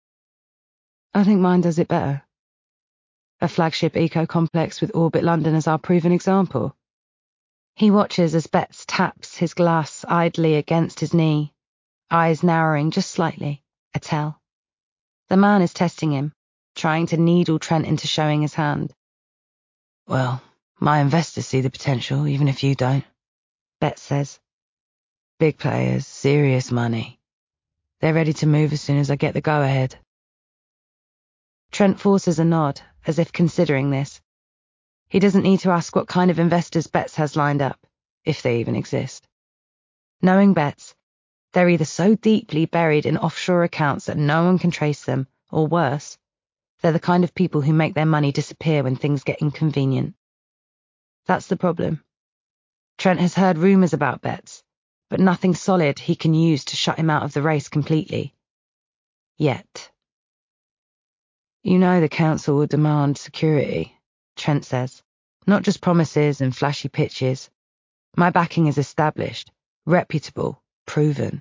Speaker 1: I think mine does it better. A flagship eco-complex with Orbit London as our proven example. He watches as Betts taps his glass idly against his knee, eyes narrowing just slightly, a tell. The man is testing him, trying to needle Trent into showing his hand. Well, my investors see the potential, even if you don't, Betts says. Big players, serious money. They're ready to move as soon as I get the go-ahead. Trent forces a nod, as if considering this. He doesn't need to ask what kind of investors Betts has lined up, if they even exist. Knowing Betts, they're either so deeply buried in offshore accounts that no one can trace them, or worse, they're the kind of people who make their money disappear when things get inconvenient. That's the problem. Trent has heard rumours about Betts, but nothing solid he can use to shut him out of the race completely. Yet. You know the council will demand security, Trent says. Not just promises and flashy pitches. My backing is established, reputable, proven.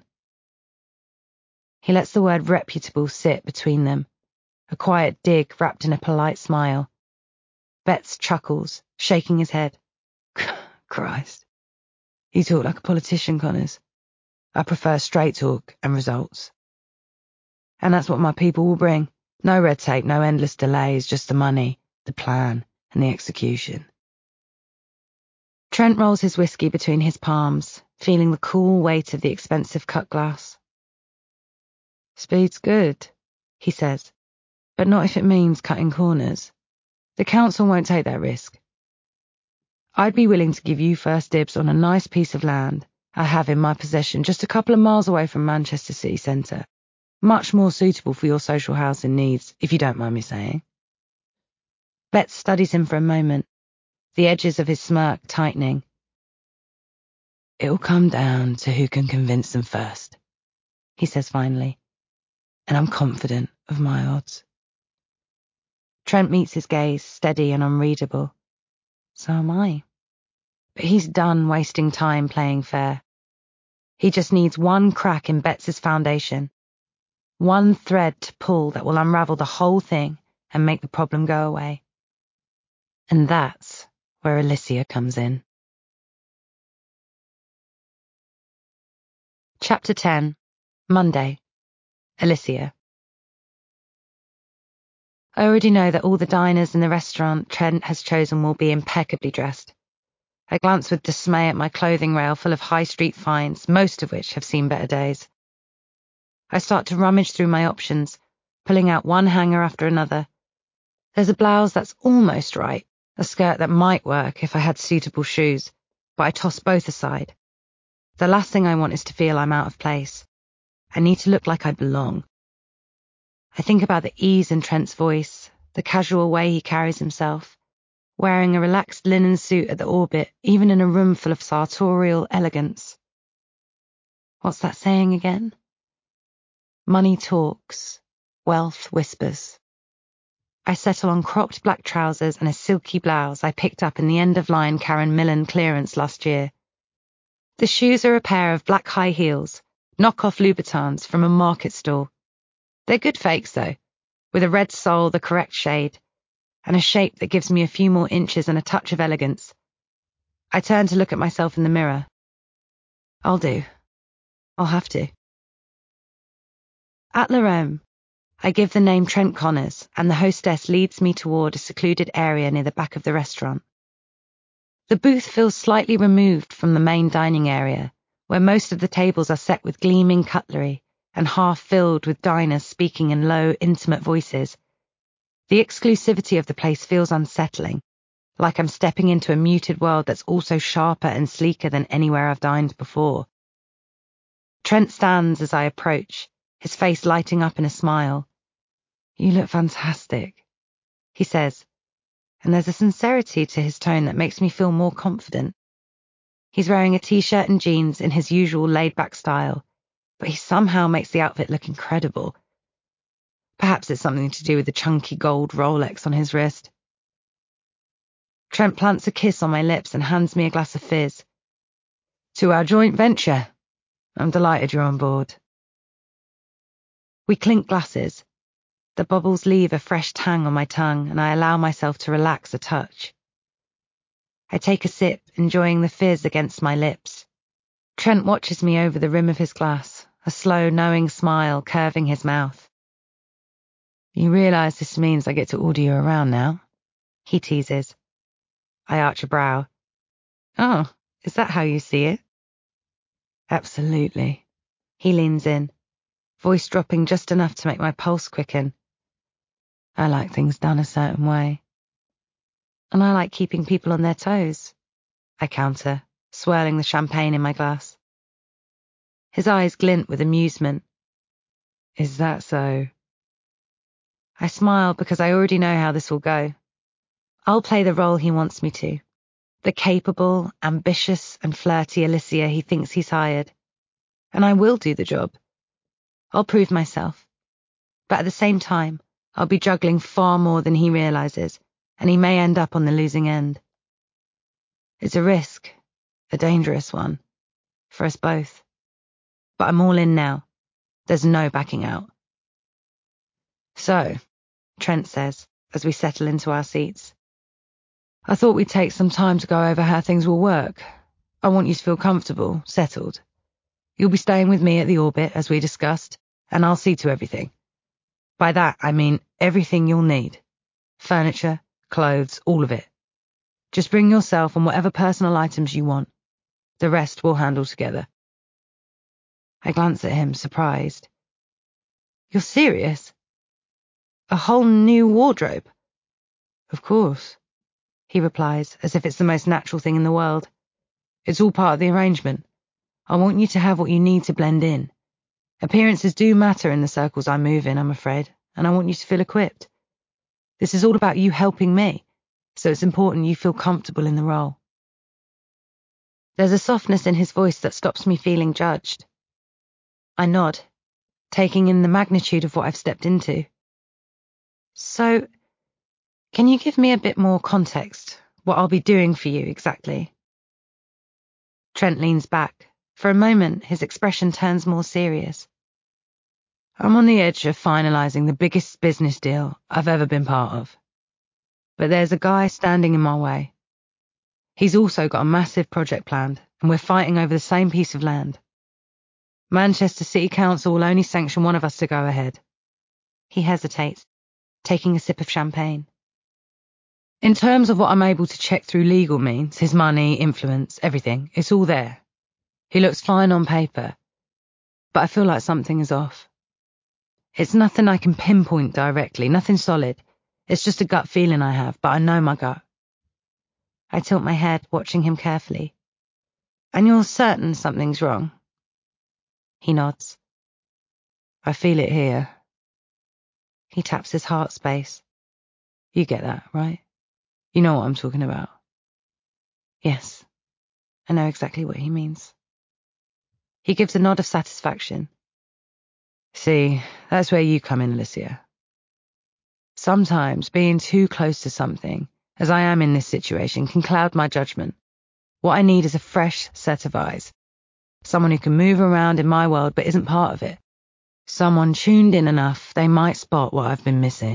Speaker 1: He lets the word reputable sit between them, a quiet dig wrapped in a polite smile. Betts chuckles, shaking his head. Christ. You talk like a politician, Connors. I prefer straight talk and results. And that's what my people will bring. No red tape, no endless delays, just the money, the plan, and the execution. Trent rolls his whiskey between his palms, feeling the cool weight of the expensive cut glass. Speed's good, he says, but not if it means cutting corners. The council won't take that risk. I'd be willing to give you first dibs on a nice piece of land I have in my possession just a couple of miles away from Manchester city centre. Much more suitable for your social housing needs, if you don't mind me saying. Betts studies him for a moment, the edges of his smirk tightening. It'll come down to who can convince them first, he says finally, and I'm confident of my odds. Trent meets his gaze, steady and unreadable. So am I. But he's done wasting time playing fair. He just needs one crack in Betts's foundation. One thread to pull that will unravel the whole thing and make the problem go away. And that's where Alicia comes in. Chapter ten. Monday. Alicia. I already know that all the diners in the restaurant Trent has chosen will be impeccably dressed. I glance with dismay at my clothing rail full of high street finds, most of which have seen better days. I start to rummage through my options, pulling out one hanger after another. There's a blouse that's almost right, A skirt that might work if I had suitable shoes, but I toss both aside. The last thing I want is to feel I'm out of place. I need to look like I belong. I think about the ease in Trent's voice, the casual way he carries himself, wearing a relaxed linen suit at the Orbit, even in a room full of sartorial elegance. What's that saying again? Money talks, wealth whispers. I settle on cropped black trousers and a silky blouse I picked up in the end-of-line Karen Millen clearance last year. The shoes are a pair of black high heels, knock-off Louboutins from a market stall. They're good fakes, though, with a red sole the correct shade, and a shape that gives me a few more inches and a touch of elegance. I turn to look at myself in the mirror. I'll do. I'll have to. At La Rome, I give the name Trent Connors, and the hostess leads me toward a secluded area near the back of the restaurant. The booth feels slightly removed from the main dining area, where most of the tables are set with gleaming cutlery and half filled with diners speaking in low, intimate voices. The exclusivity of the place feels unsettling, like I'm stepping into a muted world that's also sharper and sleeker than anywhere I've dined before. Trent stands as I approach, his face lighting up in a smile. "You look fantastic," he says, and there's a sincerity to his tone that makes me feel more confident. He's wearing a t-shirt and jeans in his usual laid-back style, but he somehow makes the outfit look incredible. Perhaps it's something to do with the chunky gold Rolex on his wrist. Trent plants a kiss on my lips and hands me a glass of fizz. "To our joint venture. I'm delighted you're on board." We clink glasses. The bubbles leave a fresh tang on my tongue, and I allow myself to relax a touch. I take a sip, enjoying the fizz against my lips. Trent watches me over the rim of his glass, a slow, knowing smile curving his mouth. "You realise this means I get to order you around now?" he teases. I arch a brow. "Oh, is that how you see it?" "Absolutely." He leans in, voice dropping just enough to make my pulse quicken. "I like things done a certain way." "And I like keeping people on their toes," I counter, swirling the champagne in my glass. His eyes glint with amusement. "Is that so?" I smile because I already know how this will go. I'll play the role he wants me to. The capable, ambitious, and flirty Alicia he thinks he's hired. And I will do the job. I'll prove myself. But at the same time, I'll be juggling far more than he realizes, and he may end up on the losing end. It's a risk, a dangerous one, for us both. But I'm all in now. There's no backing out. "So," Trent says, as we settle into our seats, "I thought we'd take some time to go over how things will work. I want you to feel comfortable, settled. You'll be staying with me at the Orbit, as we discussed, and I'll see to everything. By that, I mean everything you'll need. Furniture, clothes, all of it. Just bring yourself and whatever personal items you want. The rest we'll handle together." I glance at him, surprised. "You're serious? A whole new wardrobe?" "Of course," he replies, as if it's the most natural thing in the world. "It's all part of the arrangement. I want you to have what you need to blend in. Appearances do matter in the circles I move in, I'm afraid, and I want you to feel equipped. This is all about you helping me, so it's important you feel comfortable in the role." There's a softness in his voice that stops me feeling judged. I nod, taking in the magnitude of what I've stepped into. "So, can you give me a bit more context, what I'll be doing for you exactly?" Trent leans back. For a moment, his expression turns more serious. "I'm on the edge of finalizing the biggest business deal I've ever been part of. But there's a guy standing in my way. He's also got a massive project planned, and we're fighting over the same piece of land. Manchester City Council will only sanction one of us to go ahead." He hesitates, taking a sip of champagne. "In terms of what I'm able to check through legal means, his money, influence, everything, it's all there. He looks fine on paper, but I feel like something is off. It's nothing I can pinpoint directly, nothing solid. It's just a gut feeling I have, but I know my gut. I tilt my head, watching him carefully. And you're certain something's wrong? He nods. I feel it here. He taps his heart space. You get that, right? You know what I'm talking about. Yes, I know exactly what he means. He gives a nod of satisfaction. See, that's where you come in, Alicia. Sometimes being too close to something, as I am in this situation, can cloud my judgment. What I need is a fresh set of eyes. Someone who can move around in my world but isn't part of it. Someone tuned in enough they might spot what I've been missing.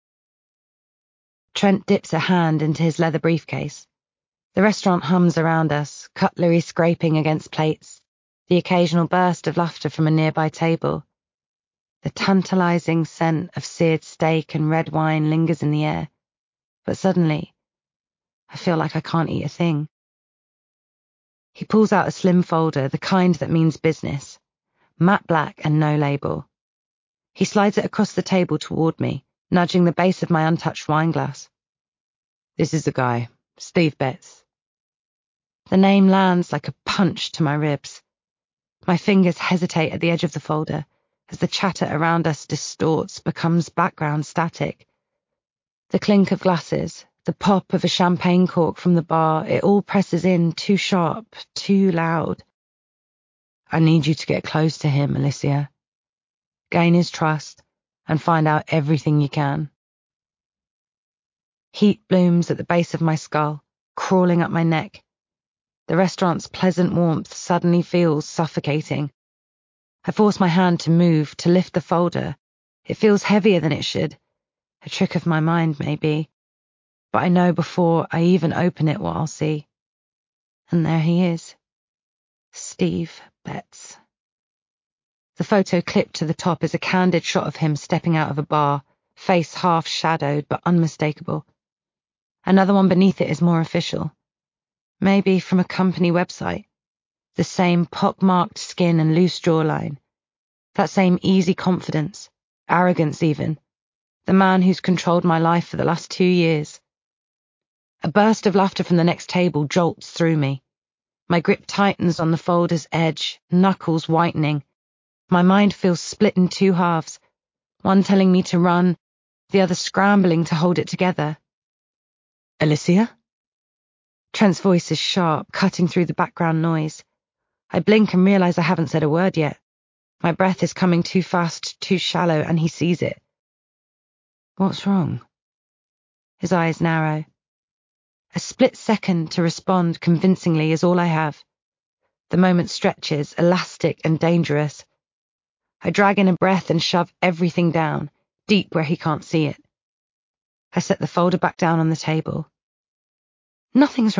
Speaker 1: Trent dips a hand into his leather briefcase. The restaurant hums around us, cutlery scraping against plates, the occasional burst of laughter from a nearby table. The tantalizing scent of seared steak and red wine lingers in the air, but suddenly, I feel like I can't eat a thing. He pulls out a slim folder, the kind that means business, matte black and no label. He slides it across the table toward me, nudging the base of my untouched wine glass. This is the guy, Steve Betts. The name lands like a punch to my ribs. My fingers hesitate at the edge of the folder as the chatter around us distorts, becomes background static. The clink of glasses, the pop of a champagne cork from the bar, it all presses in, too sharp, too loud. I need you to get close to him, Alicia. Gain his trust and find out everything you can. Heat blooms at the base of my skull, crawling up my neck. The restaurant's pleasant warmth suddenly feels suffocating. I force my hand to move, to lift the folder. It feels heavier than it should. A trick of my mind, maybe. But I know before I even open it what I'll see. And there he is. Steve Betts. The photo clipped to the top is a candid shot of him stepping out of a bar, face half shadowed but unmistakable. Another one beneath it is more official. Maybe from a company website. The same pock-marked skin and loose jawline. That same easy confidence, arrogance even. The man who's controlled my life for the last two years. A burst of laughter from the next table jolts through me. My grip tightens on the folder's edge, knuckles whitening. My mind feels split in two halves, one telling me to run, the other scrambling to hold it together. Alicia? Trent's voice is sharp, cutting through the background noise. I blink and realize I haven't said a word yet. My breath is coming too fast, too shallow, and he sees it. What's wrong? His eyes narrow. A split second to respond convincingly is all I have. The moment stretches, elastic and dangerous. I drag in a breath and shove everything down, deep where he can't see it. I set the folder back down on the table. Nothing's